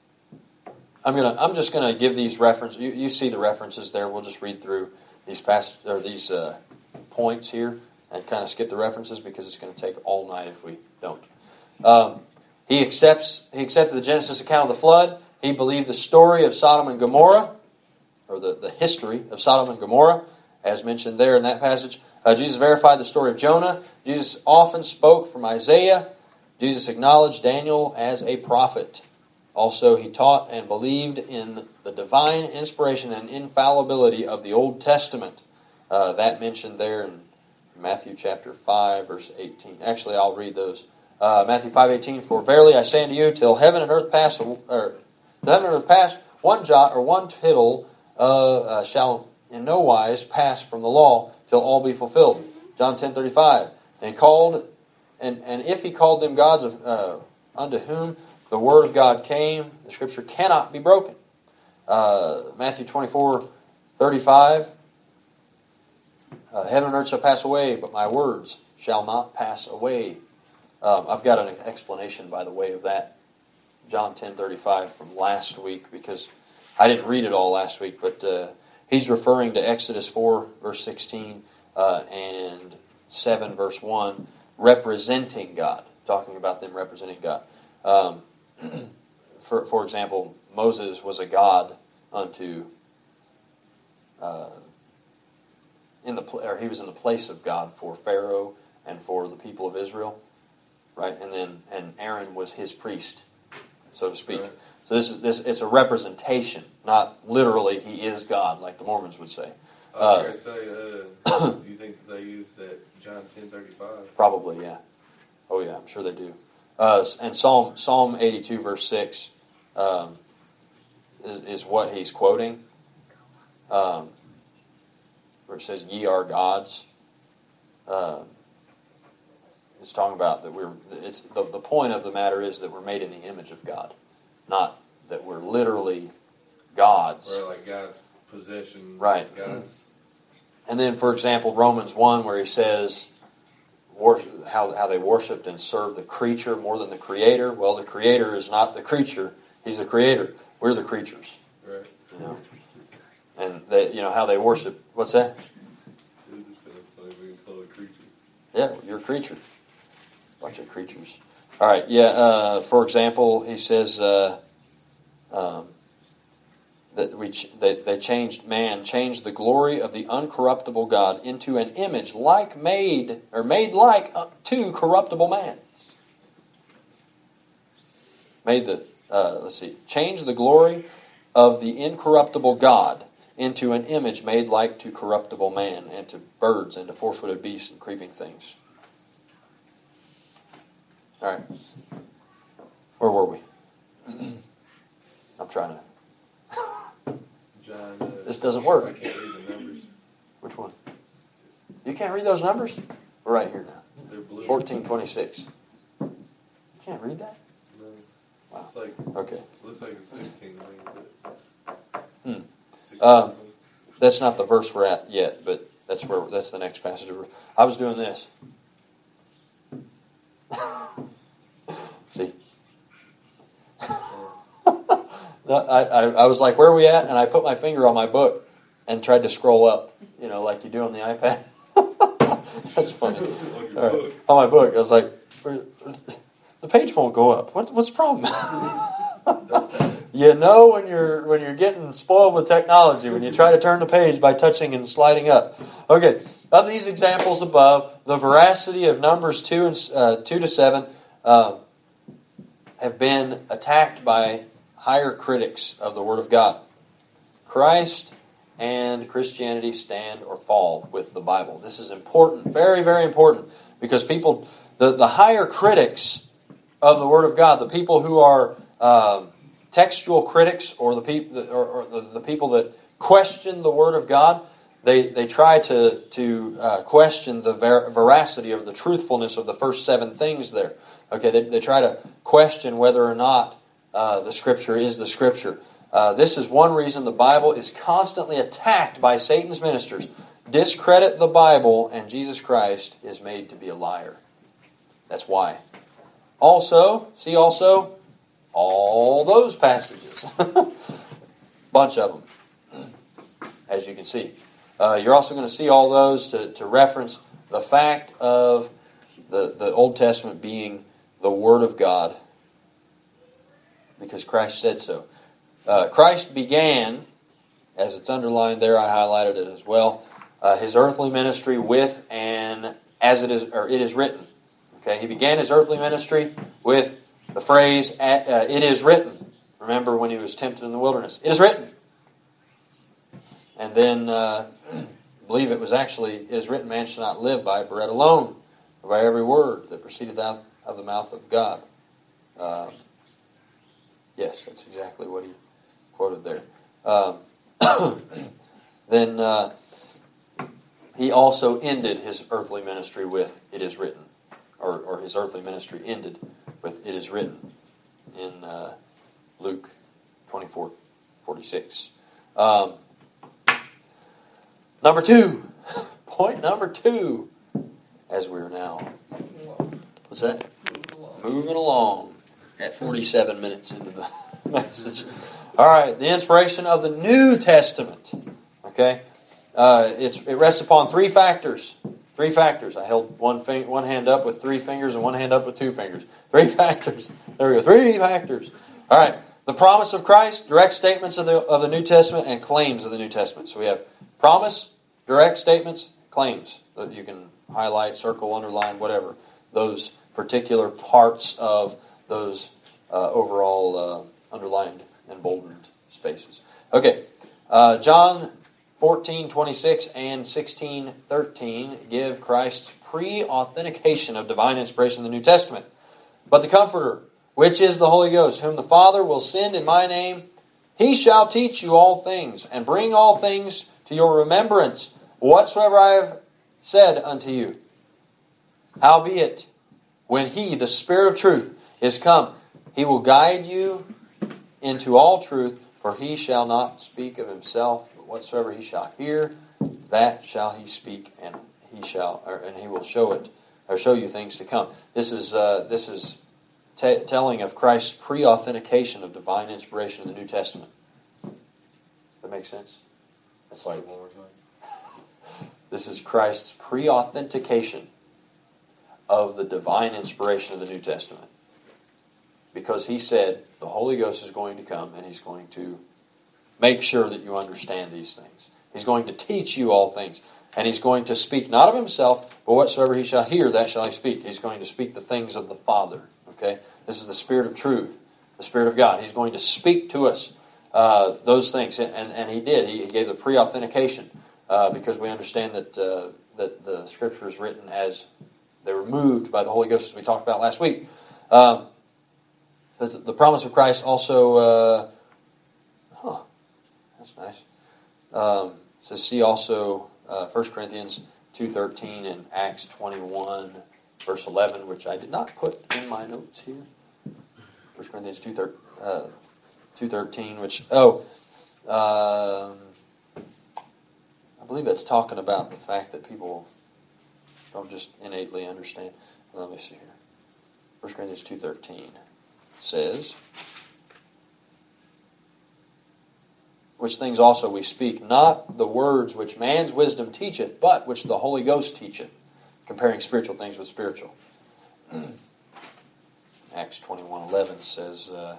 I'm gonna. I'm just gonna give these references. You, you see the references there. We'll just read through these past or these uh, points here and kind of skip the references because it's going to take all night if we don't. Um, he accepts. He accepted the Genesis account of the flood. He believed the story of Sodom and Gomorrah, or the, the history of Sodom and Gomorrah, as mentioned there in that passage. Uh, Jesus verified the story of Jonah. Jesus often spoke from Isaiah. Jesus acknowledged Daniel as a prophet. Also, He taught and believed in the divine inspiration and infallibility of the Old Testament. Uh, that mentioned there in Matthew chapter five, verse eighteen. Actually, I'll read those. Uh, Matthew five eighteen. For verily I say unto you, till heaven and earth pass, or till heaven and earth pass, one jot or one tittle uh, uh, shall in no wise pass from the law till all be fulfilled. John ten thirty five. And He called, and and if He called them gods of uh, unto whom the word of God came, the Scripture cannot be broken. Uh, Matthew twenty-four thirty-five. Uh, Heaven and earth shall pass away, but my words shall not pass away. Um, I've got an explanation, by the way, of that. John ten thirty-five from last week, because I didn't read it all last week, but uh, he's referring to Exodus four, verse sixteen, uh, and seven, verse one, representing God, talking about them representing God. Um, for for example, Moses was a god unto, uh, in the or he was in the place of God for Pharaoh and for the people of Israel, right? And then and Aaron was his priest, so to speak. Right. So this is this it's a representation, not literally he is God, like the Mormons would say. I was going to say, uh, do you think they use that John ten thirty-five? Probably, yeah. Oh yeah, I'm sure they do. Uh, and Psalm Psalm eighty-two verse six um, is, is what he's quoting, um, where it says, "Ye are gods." Uh, it's talking about that we're. It's the the point of the matter is that we're made in the image of God, not that we're literally gods. Or like God's possession, right? God's. And then, for example, Romans one, where he says, Worship, how how they worshipped and served the creature more than the creator. Well, the creator is not the creature; he's the creator. We're the creatures, right? You know, and they, you know how they worship. What's that? Yeah, you're a creature. Bunch of creatures. All right. Yeah. Uh, for example, he says uh, um, that we ch- they, they changed man changed the glory of the uncorruptible God into an image like made or made like to corruptible man. Made the uh, let's see, changed the glory of the incorruptible God into an image made like to corruptible man, and to birds, and to four-footed beasts and creeping things. All right, where were we? I'm trying to. John. Uh, this doesn't I work. can't read the numbers. Which one? You can't read those numbers? We're right here now. They're blue. fourteen twenty-six. You can't read that? No. Wow. It's like, Okay. looks like it's sixteen. But Hmm. sixteen. Um, That's not the verse we're at yet, but that's where that's the next passage. I was doing this. See? No, I, I, I was like, where are we at? And I put my finger on my book and tried to scroll up, you know, like you do on the iPad. That's funny. On your All right. book. On my book, I was like, the page won't go up. What, what's the problem? You know when you're when you're getting spoiled with technology, when you try to turn the page by touching and sliding up. Okay, of these examples above, the veracity of Numbers two and uh, two to seven uh, have been attacked by higher critics of the Word of God. Christ and Christianity stand or fall with the Bible. This is important, very, very important, because people, the, the higher critics of the Word of God, the people who are um, textual critics, or the people, or, or the, the people that question the Word of God, they they try to to uh, question the ver- veracity of the truthfulness of the first seven things there. Okay, they they try to question whether or not uh, the Scripture is the Scripture. Uh, this is one reason the Bible is constantly attacked by Satan's ministers. Discredit the Bible, and Jesus Christ is made to be a liar. That's why. Also, see also, all those passages. Bunch of them, as you can see. Uh, you're also going to see all those to, to reference the fact of the, the Old Testament being the Word of God, because Christ said so. Uh, Christ began, as it's underlined there, I highlighted it as well, uh, his earthly ministry with and as it is, or it is written. Okay, he began his earthly ministry with the phrase, uh, "It is written." Remember when he was tempted in the wilderness? It is written. And then, uh, I believe it was actually, "It is written, man shall not live by bread alone, but by every word that proceedeth out of the mouth of God." Uh, yes, that's exactly what he quoted there. Um, then uh, he also ended his earthly ministry with, "It is written." Or, or his earthly ministry ended with, "It is written," in uh, Luke twenty-four forty-six. Um, number two. Point number two. As we are now. What's that? Moving along at forty-seven minutes into the message. All right. The inspiration of the New Testament. Okay. Uh, it's, it rests upon three factors. Three factors. I held one fing- one hand up with three fingers and one hand up with two fingers. Three factors. There we go. Three factors. All right. The promise of Christ, direct statements of the of the New Testament, and claims of the New Testament. So we have promise, direct statements, claims that you can highlight, circle, underline, whatever. Those particular parts of those uh, overall uh, underlined and boldened spaces. Okay. Uh, John fourteen twenty-six and sixteen thirteen give Christ's pre-authentication of divine inspiration in the New Testament. "But the Comforter, which is the Holy Ghost, whom the Father will send in my name, he shall teach you all things, and bring all things to your remembrance, whatsoever I have said unto you. Howbeit, when he, the Spirit of truth, is come, he will guide you into all truth, for he shall not speak of himself, but whatsoever he shall hear, that shall he speak, and he shall, or, and he will show it, or show you things to come." This is uh, this is t- telling of Christ's pre-authentication of divine inspiration in the New Testament. Does that make sense? That's like one more time. This is Christ's pre-authentication of the divine inspiration of the New Testament. Because he said the Holy Ghost is going to come and he's going to make sure that you understand these things. He's going to teach you all things. And he's going to speak not of himself, but whatsoever he shall hear, that shall he speak. He's going to speak the things of the Father. Okay? This is the Spirit of truth, the Spirit of God. He's going to speak to us uh, those things. And, and, and he did. He, he gave the pre-authentication uh, because we understand that, uh, that the Scripture is written as they were moved by the Holy Ghost, as we talked about last week. Um, the, the promise of Christ also... Uh, huh, that's nice. Um, so see also uh, First Corinthians two thirteen and Acts twenty-one, verse eleven, which I did not put in my notes here. First Corinthians two thirteen, which, oh, um, I believe that's talking about the fact that people don't just innately understand. Let me see here. First Corinthians two thirteen says, which things also we speak, not the words which man's wisdom teacheth, but which the Holy Ghost teacheth, comparing spiritual things with spiritual. Acts twenty-one eleven says, uh,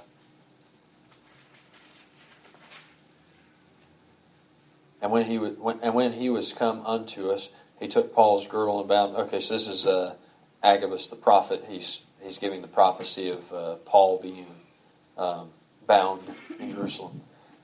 and when he was when, and when he was come unto us, he took Paul's girdle and bound. Okay, so this is uh, Agabus the prophet. He's he's giving the prophecy of uh, Paul being um, bound in Jerusalem.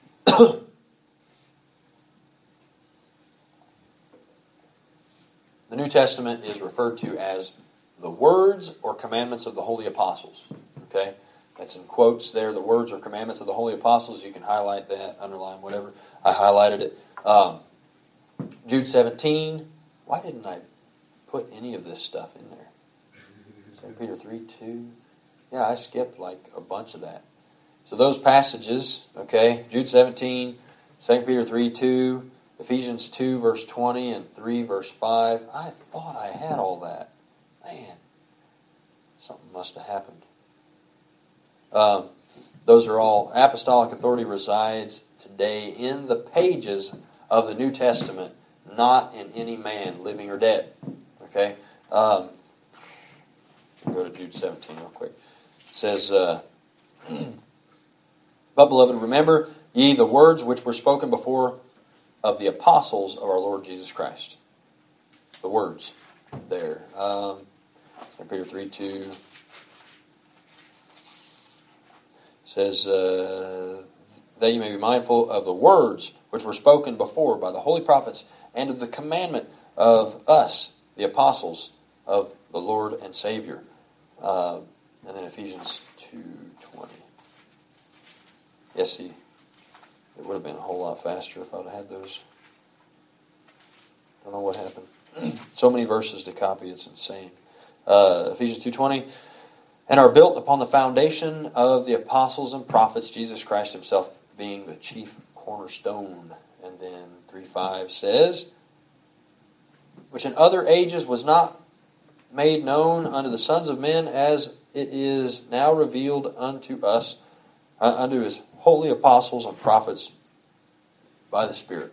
The New Testament is referred to as the words or commandments of the holy apostles. Okay? That's in quotes there, the words or commandments of the holy apostles. You can highlight that, underline, whatever. I highlighted it. Um, Jude seventeen. Why didn't I put any of this stuff in there? Second Peter three two. Yeah, I skipped like a bunch of that. So those passages, okay, Jude seventeen, Second Peter three two, Ephesians two, verse twenty, and three, verse five. I thought I had all that. Man, something must have happened. Um, those are all, apostolic authority resides today in the pages of the New Testament, not in any man, living or dead. Okay? Um, go to Jude seventeen real quick. It says, uh, but beloved, remember ye the words which were spoken before of the apostles of our Lord Jesus Christ. The words there. Um, Second Peter three two says, uh, that you may be mindful of the words which were spoken before by the holy prophets, and of the commandment of us, the apostles of the Lord and Savior. Uh, and then Ephesians two twenty. Yes, see, it would have been a whole lot faster if I'd have had those. Don't know what happened. So many verses to copy, it's insane. Uh, Ephesians two twenty. And are built upon the foundation of the apostles and prophets, Jesus Christ himself being the chief cornerstone. And then three five says, which in other ages was not made known unto the sons of men, as it is now revealed unto us, uh, unto his holy apostles and prophets by the Spirit.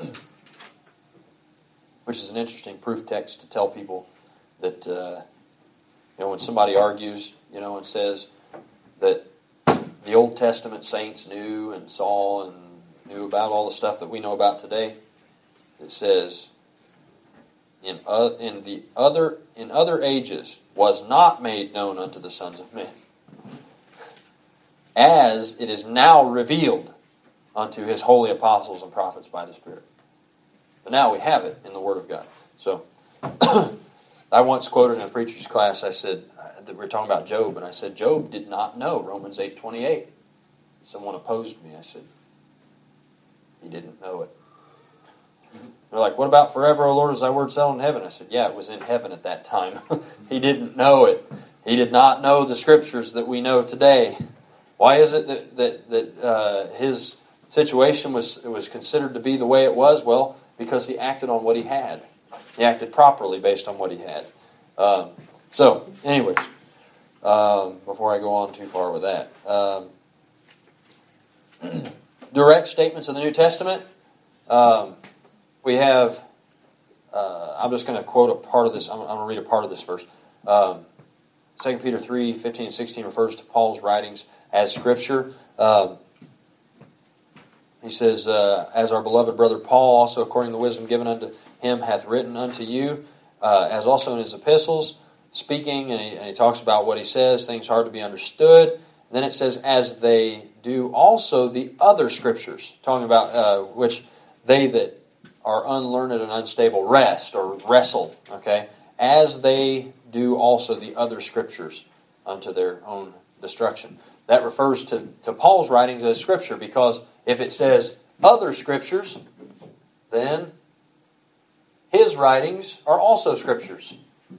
Which is an interesting proof text to tell people that, uh, you know, when somebody argues, you know, and says that the Old Testament saints knew and saw and knew about all the stuff that we know about today, it says, in uh, in the other in other ages was not made known unto the sons of men, as it is now revealed unto his holy apostles and prophets by the Spirit. But now we have it in the Word of God. So, I once quoted in a preacher's class, I said, we were talking about Job, and I said, Job did not know Romans eight twenty-eight. Someone opposed me. I said, he didn't know it. They're like, what about forever, O Lord, is thy word settled in heaven? I said, yeah, it was in heaven at that time. He didn't know it. He did not know the scriptures that we know today. Why is it that that, that uh, his situation was was considered to be the way it was? Well, because he acted on what he had. He acted properly based on what he had. Um, so, anyways, um, before I go on too far with that, um, direct statements of the New Testament. Um, we have. Uh, I'm just going to quote a part of this. I'm, I'm going to read a part of this first. Um, Second Peter three fifteen and sixteen refers to Paul's writings as Scripture. Um, he says, uh, as our beloved brother Paul, also according to the wisdom given unto him, hath written unto you, uh, as also in his epistles, speaking, and he, and he talks about what he says, things hard to be understood. And then it says, as they do also the other Scriptures, talking about uh, which they that are unlearned and unstable rest or wrestle, okay, as they do also the other Scriptures unto their own destruction. That refers to, to Paul's writings as Scripture, because if it says other Scriptures, then his writings are also scriptures.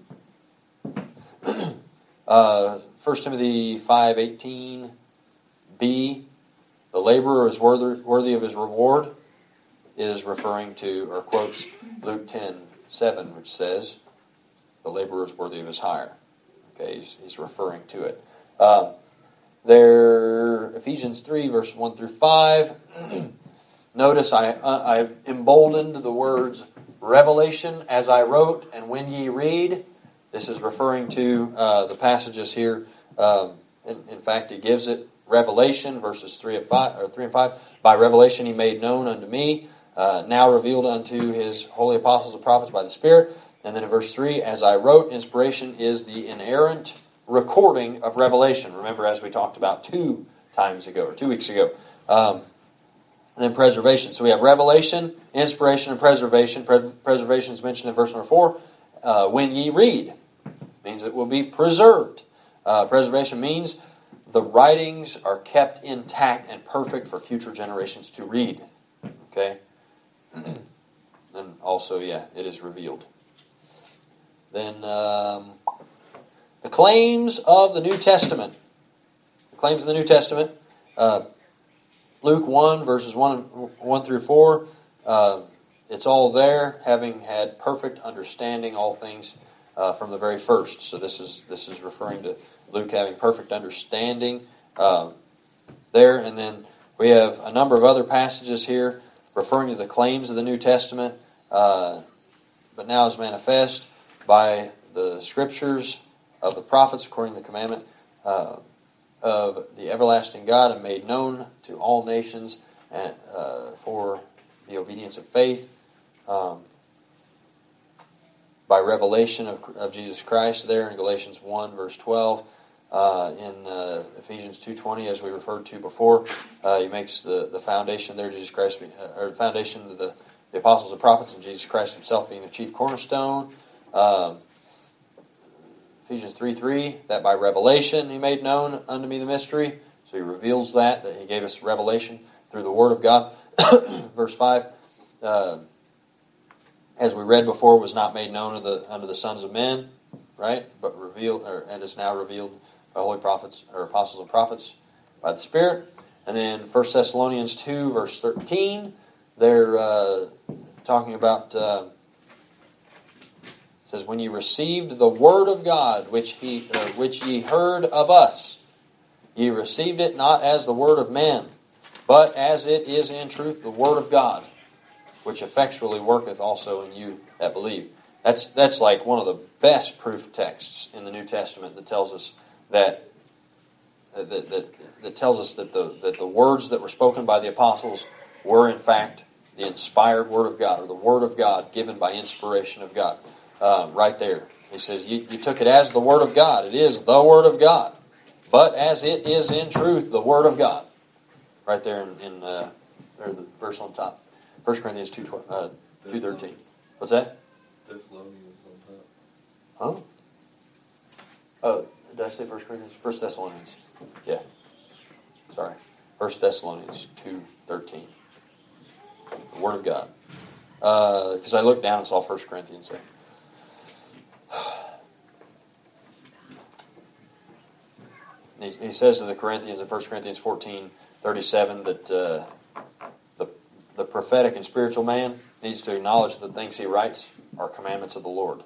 uh, First Timothy five eighteen b, the laborer is worthy, worthy of his reward, is referring to, or quotes Luke ten seven, which says, the laborer is worthy of his hire. Okay, he's, he's referring to it. Um, there, Ephesians three, verse one through five. Notice I uh, I emboldened the words revelation as I wrote, and when ye read. This is referring to uh, the passages here. Um, in, in fact, he gives it revelation, verses three and five, or three and five. By revelation he made known unto me, uh, now revealed unto his holy apostles and prophets by the Spirit. And then in verse three, as I wrote, inspiration is the inerrant recording of revelation. Remember, as we talked about two times ago, or two weeks ago. Um, and then preservation. So we have revelation, inspiration, and preservation. Pre- preservation is mentioned in verse number four. Uh, when ye read, means it will be preserved. Uh, preservation means the writings are kept intact and perfect for future generations to read. Okay? And also, yeah, it is revealed. Then um, the claims of the New Testament. The claims of the New Testament. Uh, Luke one, verses one, one through four. Uh, it's all there, having had perfect understanding all things uh, from the very first. So this is this is referring to Luke having perfect understanding uh, there. And then we have a number of other passages here referring to the claims of the New Testament. Uh, but now is manifest by the scriptures of the prophets according to the commandment uh, of the everlasting God, and made known to all nations and, uh, for the obedience of faith, um, by revelation of, of Jesus Christ there in Galatians one verse twelve, uh, in uh, Ephesians two twenty, as we referred to before. Uh, he makes the, the foundation there, Jesus Christ, uh, or the foundation of the, the apostles and prophets, and Jesus Christ himself being the chief cornerstone. Um, Ephesians three three, that by revelation he made known unto me the mystery. So he reveals that, that he gave us revelation through the Word of God. Verse five, uh, as we read before, was not made known unto the, unto the sons of men, right? But revealed, or, and is now revealed by holy prophets, or apostles and prophets by the Spirit. And then First Thessalonians two, verse thirteen, they're uh, talking about... Uh, says, when ye received the word of God, which he, uh, which ye heard of us, ye received it not as the word of men, but as it is in truth the word of God, which effectually worketh also in you that believe. That's that's like one of the best proof texts in the New Testament that tells us that that that, that tells us that the that the words that were spoken by the apostles were in fact the inspired word of God, or the word of God given by inspiration of God. Uh, right there. He says, you, you took it as the Word of God. It is the Word of God. But as it is in truth, the Word of God. Right there in, in uh, or the verse on top. First Corinthians two thirteen. What's that? Thessalonians on top. Huh? Oh, did I say First Corinthians? First Thessalonians. Yeah. Sorry. First Thessalonians two thirteen. The Word of God. Because uh, I looked down and saw First Corinthians there. He, he says to the Corinthians in First Corinthians fourteen thirty-seven that uh, the the prophetic and spiritual man needs to acknowledge that the things he writes are commandments of the Lord.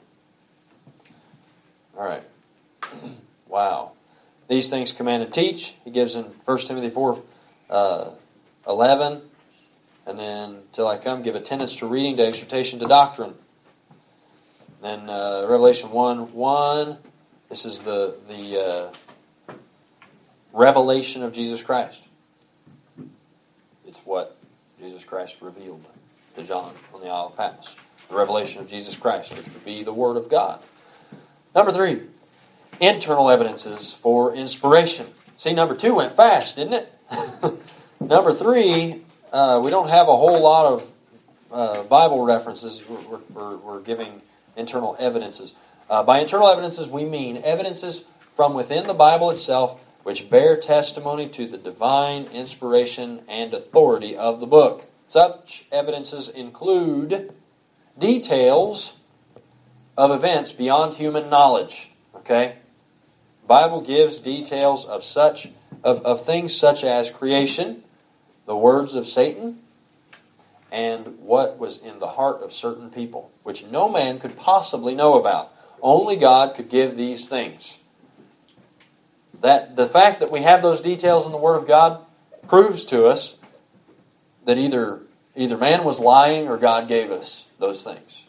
All right. Wow. These things command and teach. He gives in First Timothy four uh, eleven. And then, till I come, give attendance to reading, to exhortation, to doctrine. Then uh, Revelation one one. This is the the uh, revelation of Jesus Christ. It's what Jesus Christ revealed to John on the Isle of Patmos. The revelation of Jesus Christ, which would be the Word of God. Number three, internal evidences for inspiration. See, number two went fast, didn't it? Number three, uh, we don't have a whole lot of uh, Bible references. We're, we're, we're giving internal evidences. Uh, by internal evidences, we mean evidences from within the Bible itself which bear testimony to the divine inspiration and authority of the book. Such evidences include details of events beyond human knowledge. Okay? The Bible gives details of such of, of things such as creation, the words of Satan, and what was in the heart of certain people, which no man could possibly know about. Only God could give these things. That the fact that we have those details in the Word of God proves to us that either either man was lying or God gave us those things.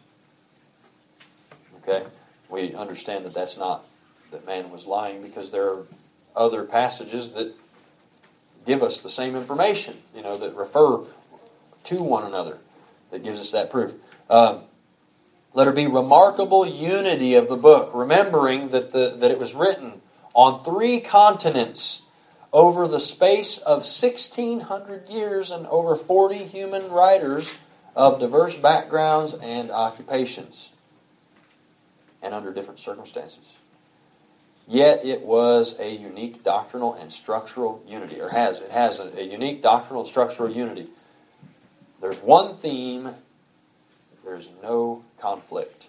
Okay? We understand that that's not that man was lying, because there are other passages that give us the same information, you know, that refer to one another, that gives us that proof. Um, let there be remarkable unity of the book, remembering that the that it was written on three continents over the space of sixteen hundred years and over forty human writers of diverse backgrounds and occupations and under different circumstances. Yet it was a unique doctrinal and structural unity, or has. It has a, a unique doctrinal and structural unity. There's one theme, there's no conflict.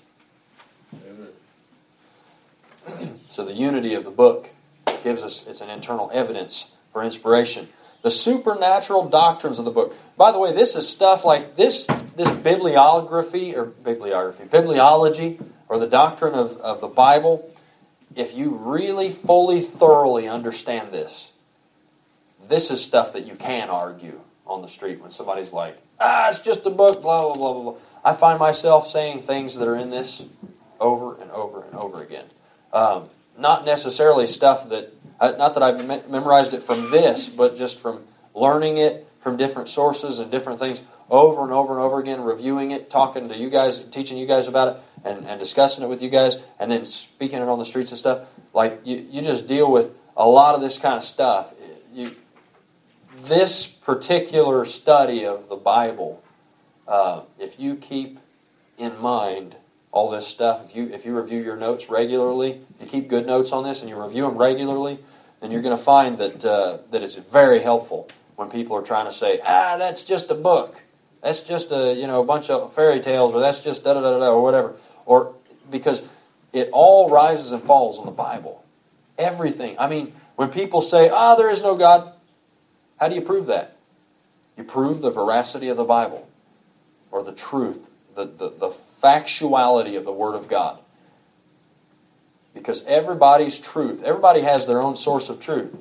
So the unity of the book gives us, it's an internal evidence for inspiration. The supernatural doctrines of the book. By the way, this is stuff like this, this bibliography, or bibliography, bibliology, or the doctrine of, of the Bible. If you really, fully, thoroughly understand this, this is stuff that you can argue on the street when somebody's like, ah, it's just a book, blah, blah, blah, blah, blah. I find myself saying things that are in this over and over and over again. Um, not necessarily stuff that, uh, not that I've me- memorized it from this, but just from learning it from different sources and different things over and over and over again, reviewing it, talking to you guys, teaching you guys about it, and, and discussing it with you guys, and then speaking it on the streets and stuff. Like, you, you just deal with a lot of this kind of stuff. You, this particular study of the Bible, uh, if you keep in mind all this stuff, if you if you review your notes regularly, you keep good notes on this and you review them regularly, then you're going to find that uh, that it's very helpful when people are trying to say, ah, that's just a book. That's just a, you know, a bunch of fairy tales, or that's just da da da da, or whatever. Or because it all rises and falls on the Bible. Everything. I mean, when people say, ah, there is no God, how do you prove that? You prove the veracity of the Bible, or the truth, the, the, the factuality of the Word of God. Because everybody's truth, everybody has their own source of truth.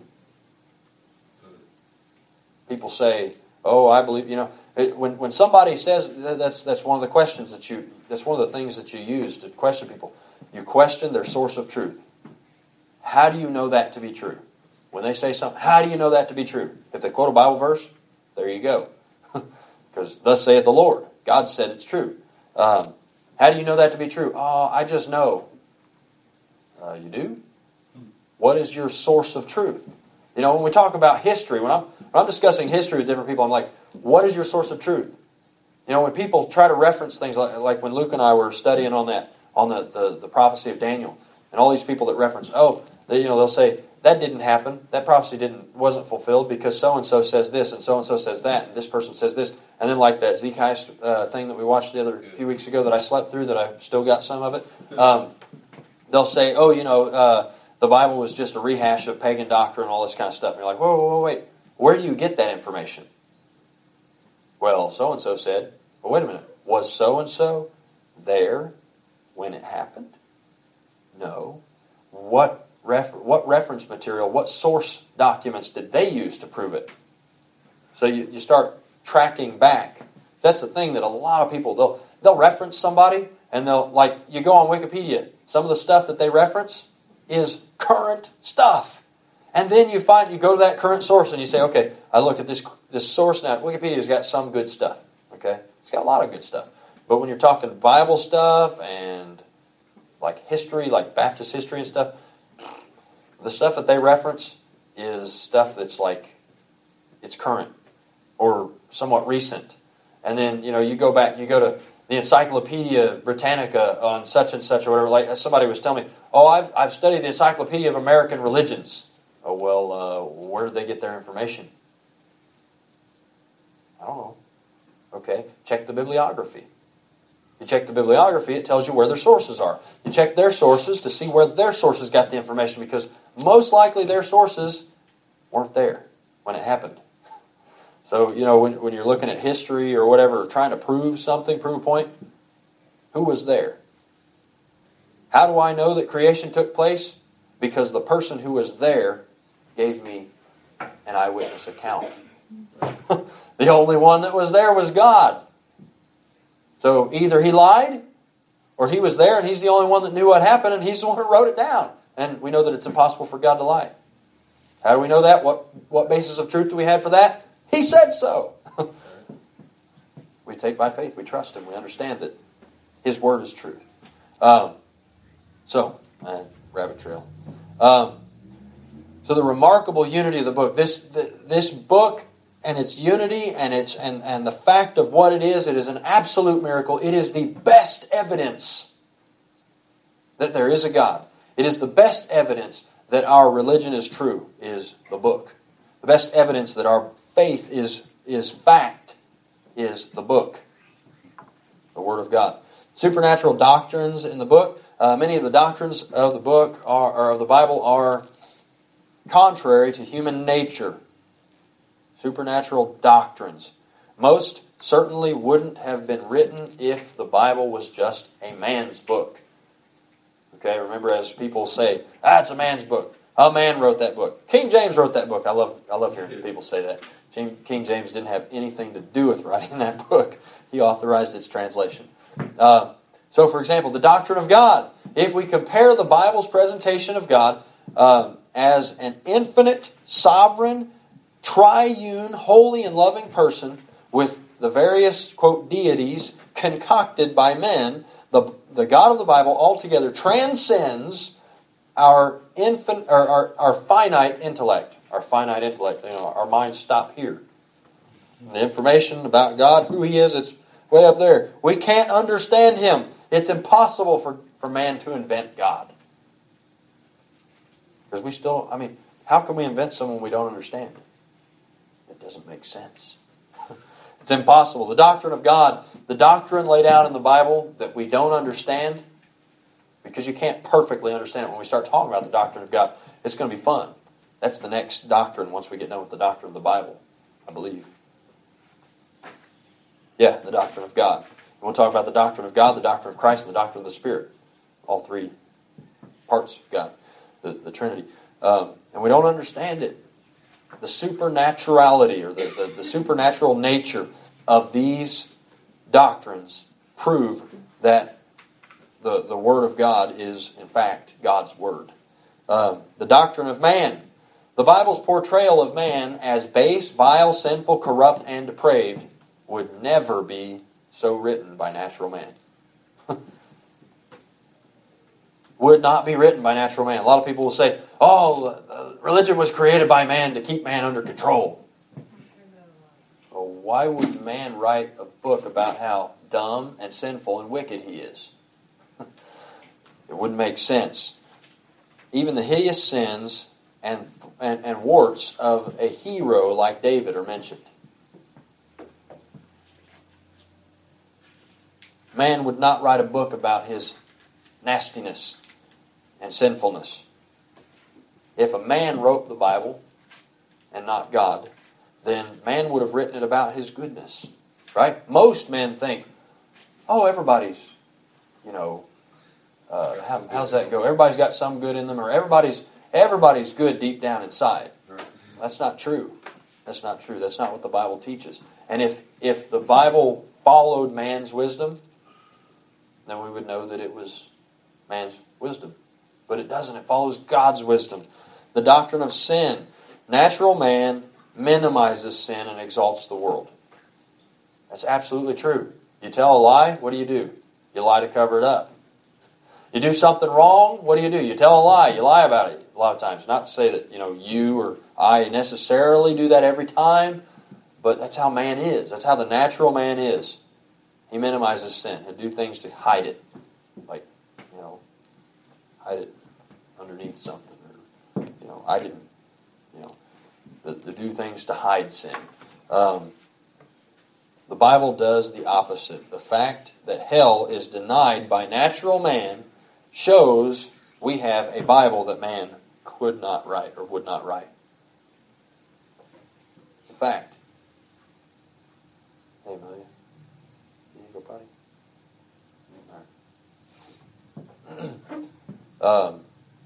People say, oh, I believe, you know, it, when when somebody says, that's that's one of the questions that you, that's one of the things that you use to question people. You question their source of truth. How do you know that to be true? When they say something, how do you know that to be true? If they quote a Bible verse, there you go. Because thus saith the Lord. God said it's true. Um, how do you know that to be true? Oh, I just know. Uh, you do? What is your source of truth? You know, when we talk about history, when I'm when I'm discussing history with different people, I'm like, what is your source of truth? You know, when people try to reference things like, like when Luke and I were studying on that, on the, the, the prophecy of Daniel, and all these people that reference, oh, they, you know, they'll say, that didn't happen, that prophecy didn't wasn't fulfilled because so-and-so says this, and so-and-so says that, and this person says this. And then like that Zekiah uh, thing that we watched the other few weeks ago that I slept through, that I've still got some of it, um, they'll say, oh, you know, uh, the Bible was just a rehash of pagan doctrine and all this kind of stuff. And you're like, whoa, whoa, whoa, wait, where do you get that information? Well, so-and-so said, well, wait a minute, was so-and-so there when it happened? No. What refer- what reference material, what source documents did they use to prove it? So you, you start tracking back. That's the thing that a lot of people, they'll they'll reference somebody, and they'll, like, you go on Wikipedia, some of the stuff that they reference is current stuff. And then you find, you go to that current source and you say, okay, I look at this this source now. Wikipedia's got some good stuff. Okay? It's got a lot of good stuff. But when you're talking Bible stuff and like history, like Baptist history and stuff, the stuff that they reference is stuff that's like, it's current or somewhat recent. And then, you know, you go back, you go to the Encyclopedia Britannica on such and such or whatever. Like somebody was telling me, oh, I've I've studied the Encyclopedia of American Religions. Oh, well, uh, where did they get their information? I don't know. Okay, check the bibliography. You check the bibliography, it tells you where their sources are. You check their sources to see where their sources got the information, because most likely their sources weren't there when it happened. So, you know, when, when you're looking at history or whatever, trying to prove something, prove a point, who was there? How do I know that creation took place? Because the person who was there gave me an eyewitness account. The only one that was there was God. So either he lied, or he was there and he's the only one that knew what happened, and he's the one that wrote it down. And we know that it's impossible for God to lie. How do we know that? What, what basis of truth do we have for that? He said so. We take by faith. We trust Him. We understand that His Word is truth. Um, so, uh, rabbit trail. Um, so the remarkable unity of the book. This the, this book and its unity and its and, and the fact of what it is, it is an absolute miracle. It is the best evidence that there is a God. It is the best evidence that our religion is true, is the book. The best evidence that our faith is, is fact is the book, the Word of God. Supernatural doctrines in the book. Uh, many of the doctrines of the book are, or of the Bible are contrary to human nature. Supernatural doctrines. Most certainly wouldn't have been written if the Bible was just a man's book. Okay, remember, as people say, ah, it's a man's book. A man wrote that book. King James wrote that book. I love I love hearing people say that. King James didn't have anything to do with writing that book. He authorized its translation. Uh, so, for example, the doctrine of God. If we compare the Bible's presentation of God um, as an infinite, sovereign, triune, holy, and loving person with the various, quote, deities concocted by men, the, the God of the Bible altogether transcends our infin, or our, our finite intellect. Our finite intellect. You know, our minds stop here. The information about God, who He is, it's way up there. We can't understand Him. It's impossible for, for man to invent God. Because we still, I mean, how can we invent someone we don't understand? It doesn't make sense. It's impossible. The doctrine of God, the doctrine laid out in the Bible that we don't understand, because you can't perfectly understand it. When we start talking about the doctrine of God, it's going to be fun. That's the next doctrine once we get done with the doctrine of the Bible, I believe. Yeah, the doctrine of God. We'll talk about the doctrine of God, the doctrine of Christ, and the doctrine of the Spirit. All three parts of God, the, the Trinity. Um, and we don't understand it. The supernaturality, or the, the, the supernatural nature of these doctrines prove that the, the Word of God is, in fact, God's Word. Um, the doctrine of man. The Bible's portrayal of man as base, vile, sinful, corrupt, and depraved would never be so written by natural man. Would not be written by natural man. A lot of people will say, oh, religion was created by man to keep man under control. Well, why would man write a book about how dumb and sinful and wicked he is? It wouldn't make sense. Even the hideous sins and, and, and warts of a hero like David are mentioned. Man would not write a book about his nastiness and sinfulness. If a man wrote the Bible and not God, then man would have written it about his goodness. Right? Most men think, oh, everybody's, you know, uh, how, how's that go? Everybody's got some good in them, or everybody's everybody's good deep down inside. That's not true. That's not true. That's not what the Bible teaches. And if if the Bible followed man's wisdom, then we would know that it was man's wisdom. But it doesn't. It follows God's wisdom. The doctrine of sin. Natural man minimizes sin and exalts the world. That's absolutely true. You tell a lie, what do you do? You lie to cover it up. You do something wrong, what do you do? You tell a lie, you lie about it a lot of times. Not to say that, you know, you or I necessarily do that every time, but that's how man is. That's how the natural man is. He minimizes sin. He'll do things to hide it. Like, you know, hide it underneath something. Or, you know, I didn't, you know, to, to do things to hide sin. Um, The Bible does the opposite. The fact that hell is denied by natural man shows we have a Bible that man could not write or would not write. It's a fact. Hey, Amelia. You need to go potty? All right. um,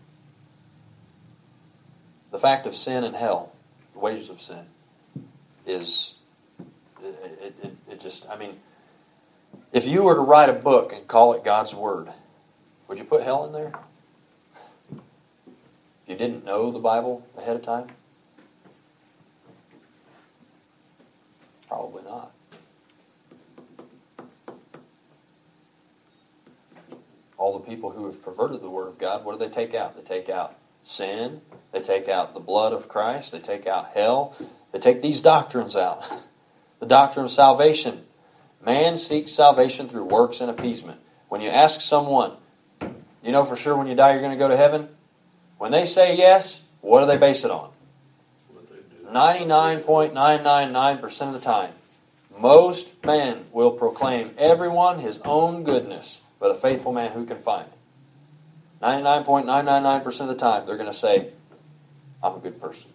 the fact of sin and hell, the wages of sin, is, it, it, it, it just, I mean, if you were to write a book and call it God's Word, would you put hell in there? If you didn't know the Bible ahead of time? Probably not. All the people who have perverted the Word of God, what do they take out? They take out sin. They take out the blood of Christ. They take out hell. They take these doctrines out. The doctrine of salvation. Man seeks salvation through works and appeasement. When you ask someone, you know for sure when you die you're going to go to heaven? When they say yes, what do they base it on? ninety-nine point nine nine nine percent of the time, most men will proclaim everyone his own goodness, but a faithful man who can find? ninety-nine point nine nine nine percent of the time, they're going to say, I'm a good person.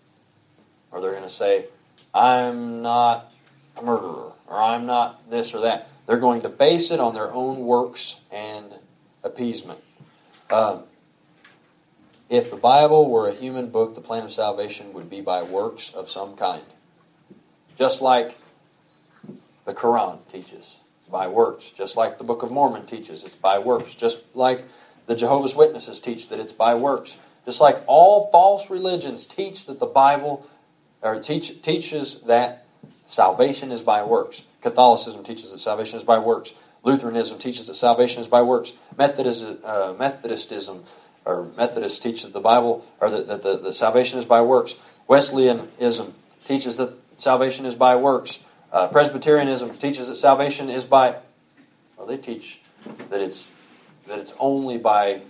Or they're going to say, I'm not a murderer, or I'm not this or that. They're going to base it on their own works and appeasement. Um, if the Bible were a human book, the plan of salvation would be by works of some kind. Just like the Quran teaches, it's by works. Just like the Book of Mormon teaches, it's by works. Just like the Jehovah's Witnesses teach that it's by works. Just like all false religions teach that the Bible, or teach, teaches that salvation is by works. Catholicism teaches that salvation is by works. Lutheranism teaches that salvation is by works. Methodism, uh, Methodistism, or Methodists teach that the Bible, or that, that the, the salvation is by works. Wesleyanism teaches that salvation is by works. Uh, Presbyterianism teaches that salvation is by, well, they teach that it's that it's only by,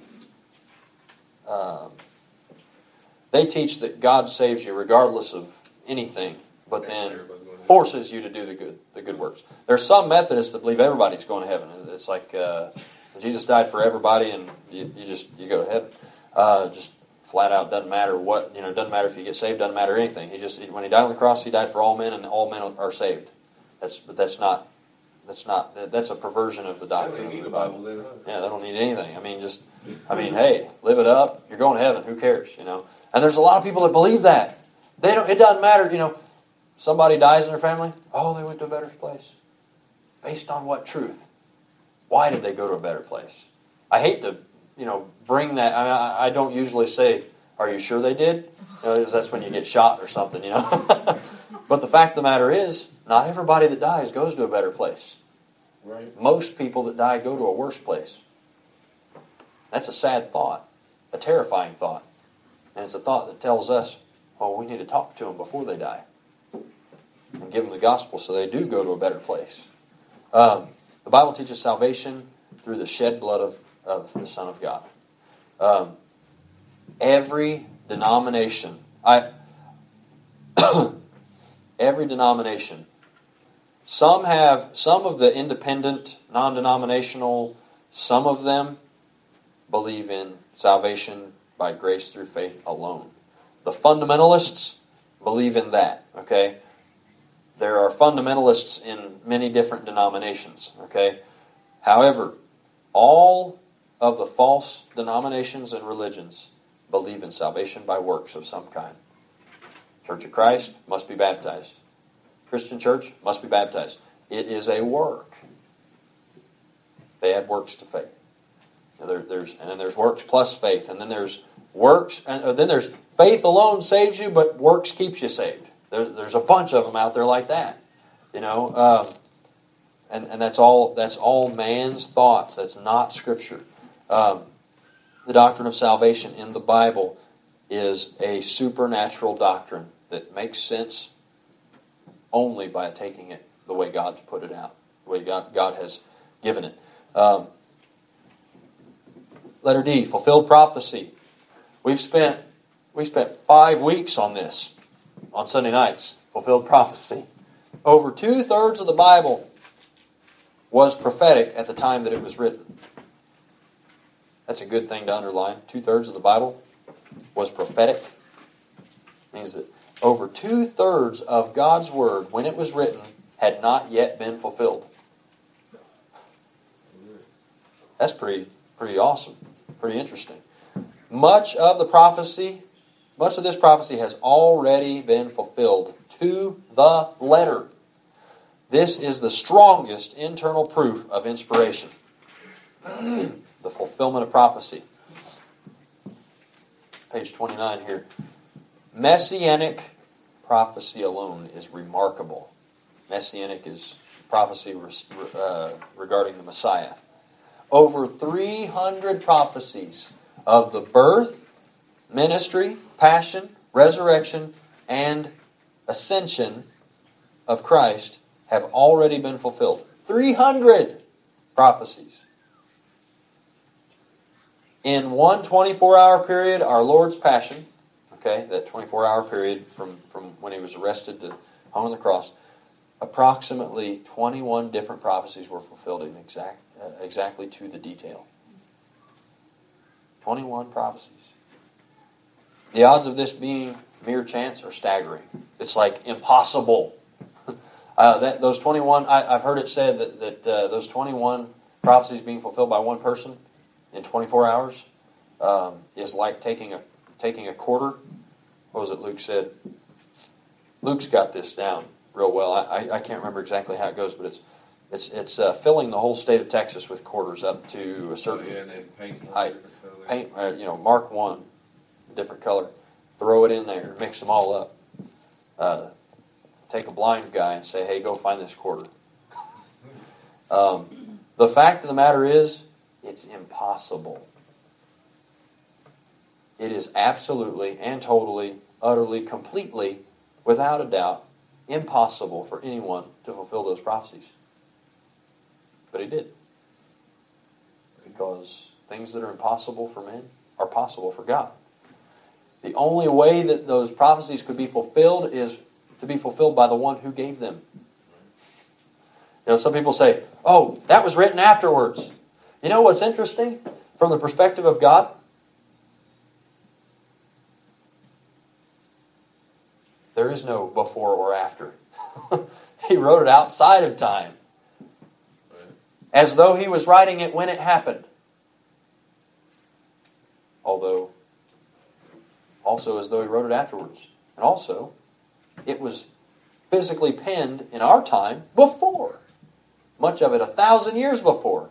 um, they teach that God saves you regardless of anything, but then forces you to do the good the good works. There's some Methodists that believe everybody's going to heaven. It's like uh, Jesus died for everybody, and you, you just you go to heaven. Uh, just flat out doesn't matter what you know. Doesn't matter if you get saved. Doesn't matter anything. He just when he died on the cross, he died for all men, and all men are saved. That's but that's not that's not that's a perversion of the doctrine of the Bible. Then, huh? Yeah, they don't need anything. I mean, just I mean, hey, live it up. You're going to heaven. Who cares? You know. And there's a lot of people that believe that. They don't. It doesn't matter. You know. Somebody dies in their family. Oh, they went to a better place. Based on what truth? Why did they go to a better place? I hate to, you know, bring that. I, I don't usually say, "Are you sure they did?" You know, 'cause that's when you get shot or something, you know. But the fact of the matter is, not everybody that dies goes to a better place. Right. Most people that die go to a worse place. That's a sad thought, a terrifying thought, and it's a thought that tells us, "Oh, we need to talk to them before they die." And give them the gospel so they do go to a better place. Um, the Bible teaches salvation through the shed blood of, of the Son of God. Um, every denomination, I, every denomination, some have, some of the independent, non-denominational, some of them believe in salvation by grace through faith alone. The fundamentalists believe in that, okay? There are fundamentalists in many different denominations, okay? However, all of the false denominations and religions believe in salvation by works of some kind. Church of Christ must be baptized. Christian church must be baptized. It is a work. They add works to faith. There, there's, and then there's works plus faith. And then there's works, and uh, then there's faith alone saves you, but works keeps you saved. There's, there's a bunch of them out there like that, you know, um, and and that's all that's all man's thoughts. That's not Scripture. Um, the doctrine of salvation in the Bible is a supernatural doctrine that makes sense only by taking it the way God's put it out, the way God God has given it. Um, letter D, fulfilled prophecy. We've spent we spent five weeks on this. On Sunday nights, fulfilled prophecy. Over two-thirds of the Bible was prophetic at the time that it was written. That's a good thing to underline. Two-thirds of the Bible was prophetic. It means that over two-thirds of God's Word, when it was written, had not yet been fulfilled. That's pretty, pretty awesome. Pretty interesting. Much of the prophecy, much of this prophecy has already been fulfilled to the letter. This is the strongest internal proof of inspiration. The fulfillment of prophecy. Page twenty-nine here. Messianic prophecy alone is remarkable. Messianic is prophecy uh, regarding the Messiah. Over three hundred prophecies of the birth, ministry, passion, resurrection, and ascension of Christ have already been fulfilled. three hundred prophecies. In one twenty-four hour period, our Lord's passion, okay, that twenty-four hour period from, from when He was arrested to hung on the cross, approximately twenty-one different prophecies were fulfilled in exact, uh, exactly to the detail. twenty-one prophecies. The odds of this being mere chance are staggering. It's like impossible. uh, that those twenty-one, I, I've heard it said that, that uh, those twenty-one prophecies being fulfilled by one person in twenty-four hours um, is like taking a taking a quarter. What was it Luke said? Luke's got this down real well. I, I, I can't remember exactly how it goes, but it's it's it's uh, filling the whole state of Texas with quarters up to a certain Oh, yeah, and then paint one height. different color. Paint, uh, you know, mark one, different color. Throw it in there. Mix them all up. Uh, take a blind guy and say, "Hey, go find this quarter." um, the fact of the matter is, it's impossible. It is absolutely and totally, utterly, completely, without a doubt, impossible for anyone to fulfill those prophecies. But He did. Because things that are impossible for men are possible for God. The only way that those prophecies could be fulfilled is to be fulfilled by the one who gave them. You know, some people say, "Oh, that was written afterwards." You know what's interesting from the perspective of God? There is no before or after. He wrote it outside of time. As though He was writing it when it happened. Although, also as though He wrote it afterwards. And also, it was physically penned in our time before. Much of it a thousand years before.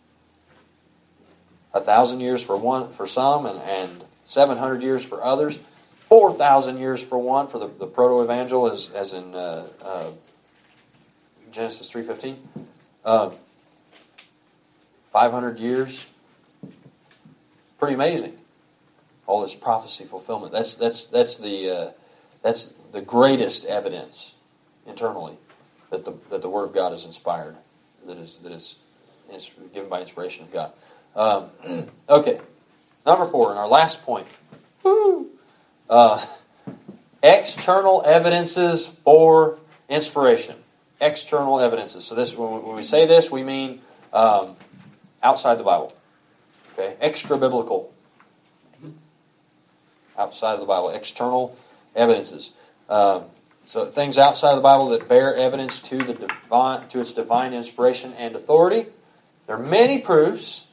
A thousand years for one for some and, and seven hundred years for others. Four thousand years for one, for the, the proto-evangel, as, as in uh, uh, Genesis three fifteen. Um, Five hundred years. Pretty amazing. All this prophecy fulfillment. That's that's that's the uh, that's the greatest evidence internally that the that the Word of God is inspired, that is that is given by inspiration of God. Um, okay, number four, and our last point. Woo! Uh, external evidences for inspiration. External evidences. So this, when we, when we say this, we mean um, outside the Bible. Okay, extra biblical. Outside of the Bible, external evidences. Um, so things outside of the Bible that bear evidence to the divine, to its divine inspiration and authority. There are many proofs.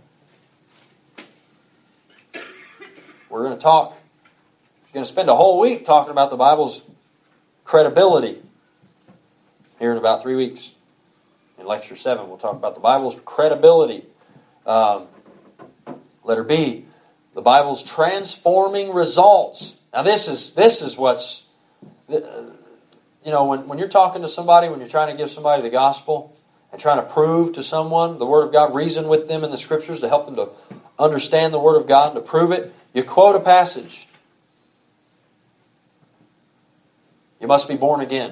We're going to talk. We're going to spend a whole week talking about the Bible's credibility. Here in about three weeks, in lecture seven, we'll talk about the Bible's credibility. Um, letter B, the Bible's transforming results. Now, this is this is what's, you know, when, when you're talking to somebody, when you're trying to give somebody the gospel and trying to prove to someone the Word of God, reason with them in the Scriptures to help them to understand the Word of God and to prove it, you quote a passage. You must be born again.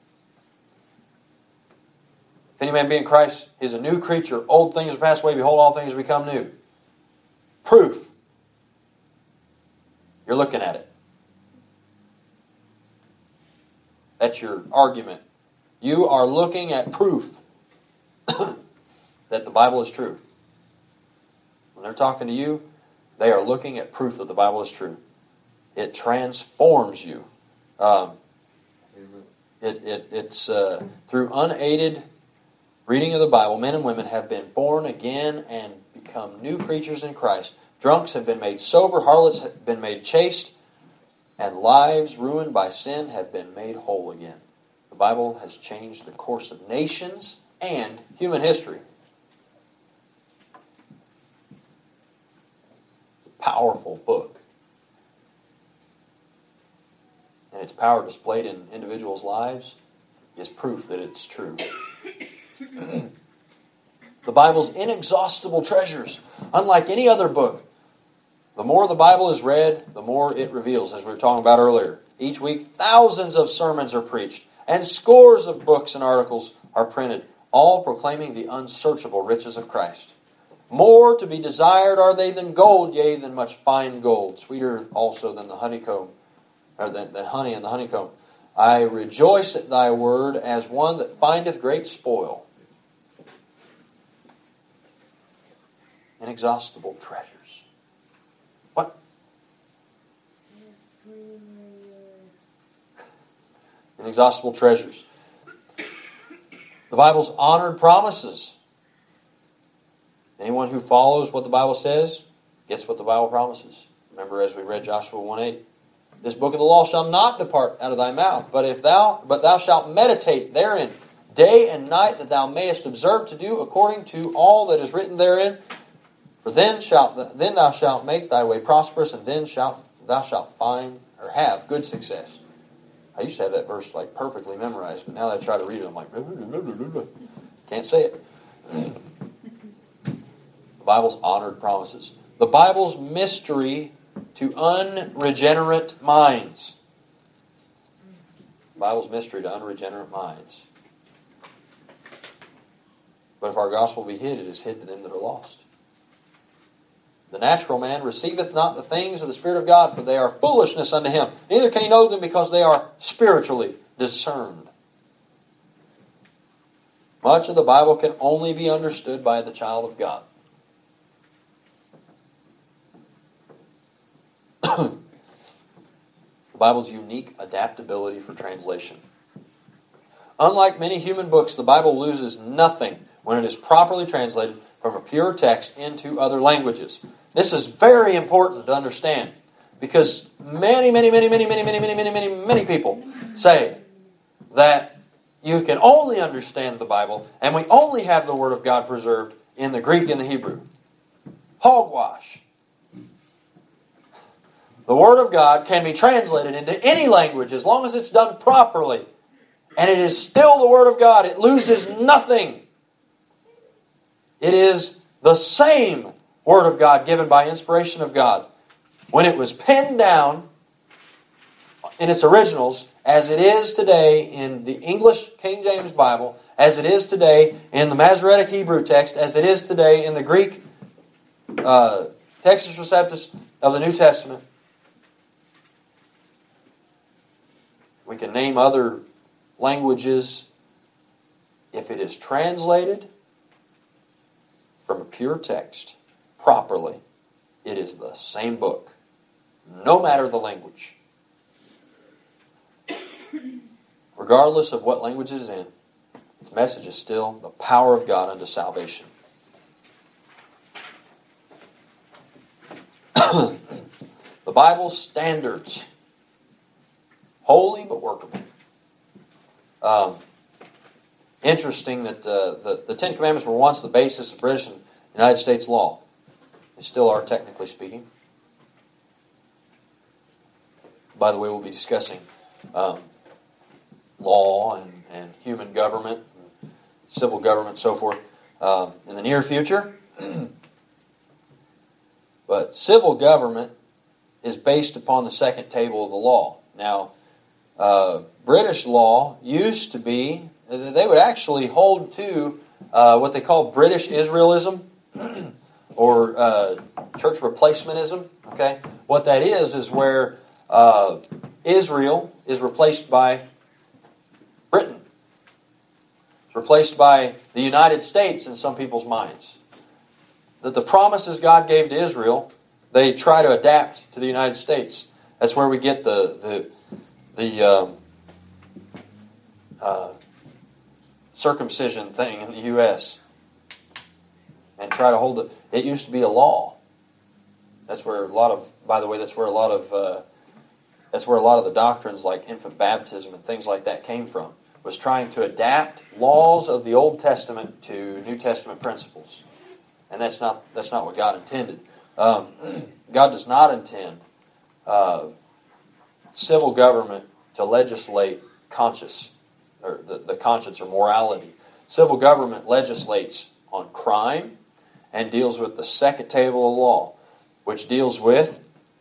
If any man be in Christ, he is a new creature. Old things are passed away. Behold, all things have become new. Proof. You're looking at it. That's your argument. You are looking at proof that the Bible is true. When they're talking to you, they are looking at proof that the Bible is true. It transforms you. Um, it, it, it's uh, through unaided reading of the Bible, men and women have been born again and become new creatures in Christ. Drunks have been made sober, harlots have been made chaste, and lives ruined by sin have been made whole again. The Bible has changed the course of nations and human history. It's a powerful book. And its power displayed in individuals' lives is proof that it's true. The Bible's inexhaustible treasures. Unlike any other book, the more the Bible is read, the more it reveals, as we were talking about earlier. Each week, thousands of sermons are preached, and scores of books and articles are printed, all proclaiming the unsearchable riches of Christ. More to be desired are they than gold, yea, than much fine gold, sweeter also than the honeycomb, or than, than honey and the honeycomb. I rejoice at thy word as one that findeth great spoil. Inexhaustible treasures. What? Inexhaustible treasures. The Bible's honored promises. Anyone who follows what the Bible says gets what the Bible promises. Remember, as we read Joshua one eight, this book of the law shall not depart out of thy mouth, but if thou but thou shalt meditate therein day and night, that thou mayest observe to do according to all that is written therein. For then shalt then thou shalt make thy way prosperous, and then shalt thou shalt find or have good success. I used to have that verse like perfectly memorized, but now that I try to read it, I'm like, blah, blah, blah, blah, blah. Can't say it. The Bible's honored promises. The Bible's mystery to unregenerate minds. The Bible's mystery to unregenerate minds. But if our gospel be hid, it is hid to them that are lost. The natural man receiveth not the things of the Spirit of God, for they are foolishness unto him. Neither can he know them, because they are spiritually discerned. Much of the Bible can only be understood by the child of God. The Bible's unique adaptability for translation. Unlike many human books, the Bible loses nothing when it is properly translated from a pure text into other languages. This is very important to understand, because many, many, many, many, many, many, many, many, many, many people say that you can only understand the Bible, and we only have the Word of God preserved in the Greek and the Hebrew. Hogwash. The Word of God can be translated into any language as long as it's done properly, and it is still the Word of God. It loses nothing. It is the same Word of God given by inspiration of God when it was penned down in its originals, as it is today in the English King James Bible, as it is today in the Masoretic Hebrew text, as it is today in the Greek uh, Textus Receptus of the New Testament. We can name other languages. If it is translated from a pure text properly, it is the same book, no matter the language. Regardless of what language it is in, its message is still the power of God unto salvation. The Bible's standards. Holy but workable. Um, interesting that uh, the, the Ten Commandments were once the basis of British and United States law. They still are, technically speaking. By the way, we'll be discussing um, law and, and human government, and civil government, and so forth um, in the near future. But civil government is based upon the second table of the law. Now, uh, British law used to be, they would actually hold to uh, what they call British Israelism, or uh, church replacementism. Okay, what that is is where uh, Israel is replaced by Britain. It's replaced by the United States in some people's minds. That the promises God gave to Israel, they try to adapt to the United States. That's where we get the the the um, uh, circumcision thing in the U S and try to hold it. It used to be a law. That's where a lot of, by the way, that's where a lot of uh, that's where a lot of the doctrines like infant baptism and things like that came from. Was trying to adapt laws of the Old Testament to New Testament principles, and that's not that's not what God intended. Um, God does not intend uh, civil government to legislate conscience or the, the conscience or morality. Civil government legislates on crime and deals with the second table of law, which deals with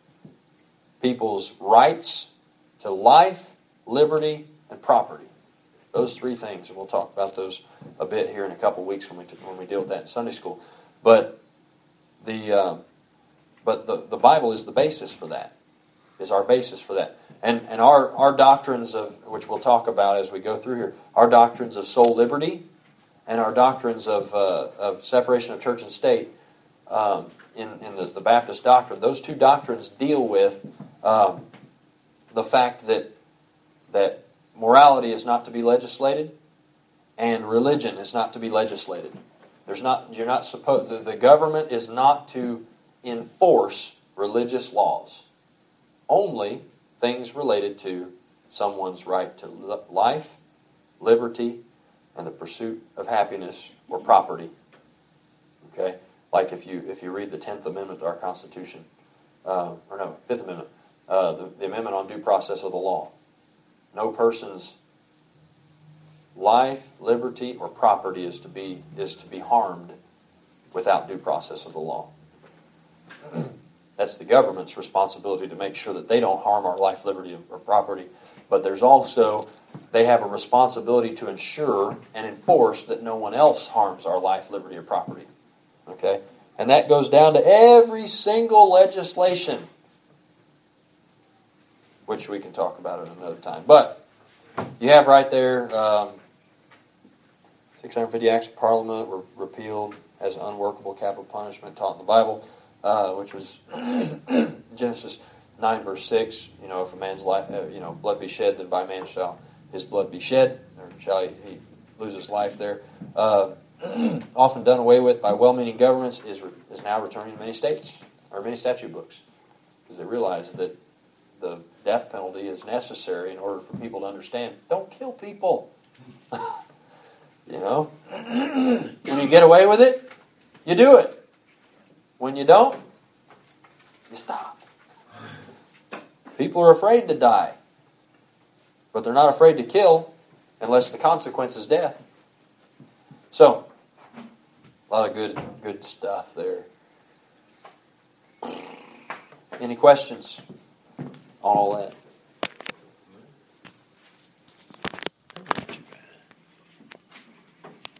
people's rights to life, liberty, and property. Those three things, and we'll talk about those a bit here in a couple of weeks when we when we deal with that in Sunday school. But the um, but the, the Bible is the basis for that. Is our basis for that, and and our our doctrines of which we'll talk about as we go through here, our doctrines of soul liberty, and our doctrines of uh, of separation of church and state. Um, in in the, the Baptist doctrine, those two doctrines deal with um, the fact that that morality is not to be legislated, and religion is not to be legislated. There's not you're not supposed the, the government is not to enforce religious laws. Only things related to someone's right to life, liberty, and the pursuit of happiness or property. Okay, like if you if you read the Tenth Amendment to our Constitution, uh, or no Fifth Amendment, uh, the, the Amendment on Due Process of the Law. No person's life, liberty, or property is to be is to be harmed without due process of the law. That's the government's responsibility to make sure that they don't harm our life, liberty, or property. But there's also, they have a responsibility to ensure and enforce that no one else harms our life, liberty, or property. Okay? And that goes down to every single legislation, which we can talk about at another time. But you have right there, um, six hundred fifty acts of Parliament were repealed as unworkable capital punishment taught in the Bible, uh, which was Genesis nine verse six. You know, if a man's life, uh, you know, blood be shed, then by man shall his blood be shed, or shall he, he lose his life there. Uh, often done away with by well-meaning governments, is re- is now returning to many states or many statute books because they realize that the death penalty is necessary in order for people to understand. Don't kill people. You know? When you get away with it, you do it. When you don't, you stop. People are afraid to die. But they're not afraid to kill unless the consequence is death. So, a lot of good good stuff there. Any questions on all that?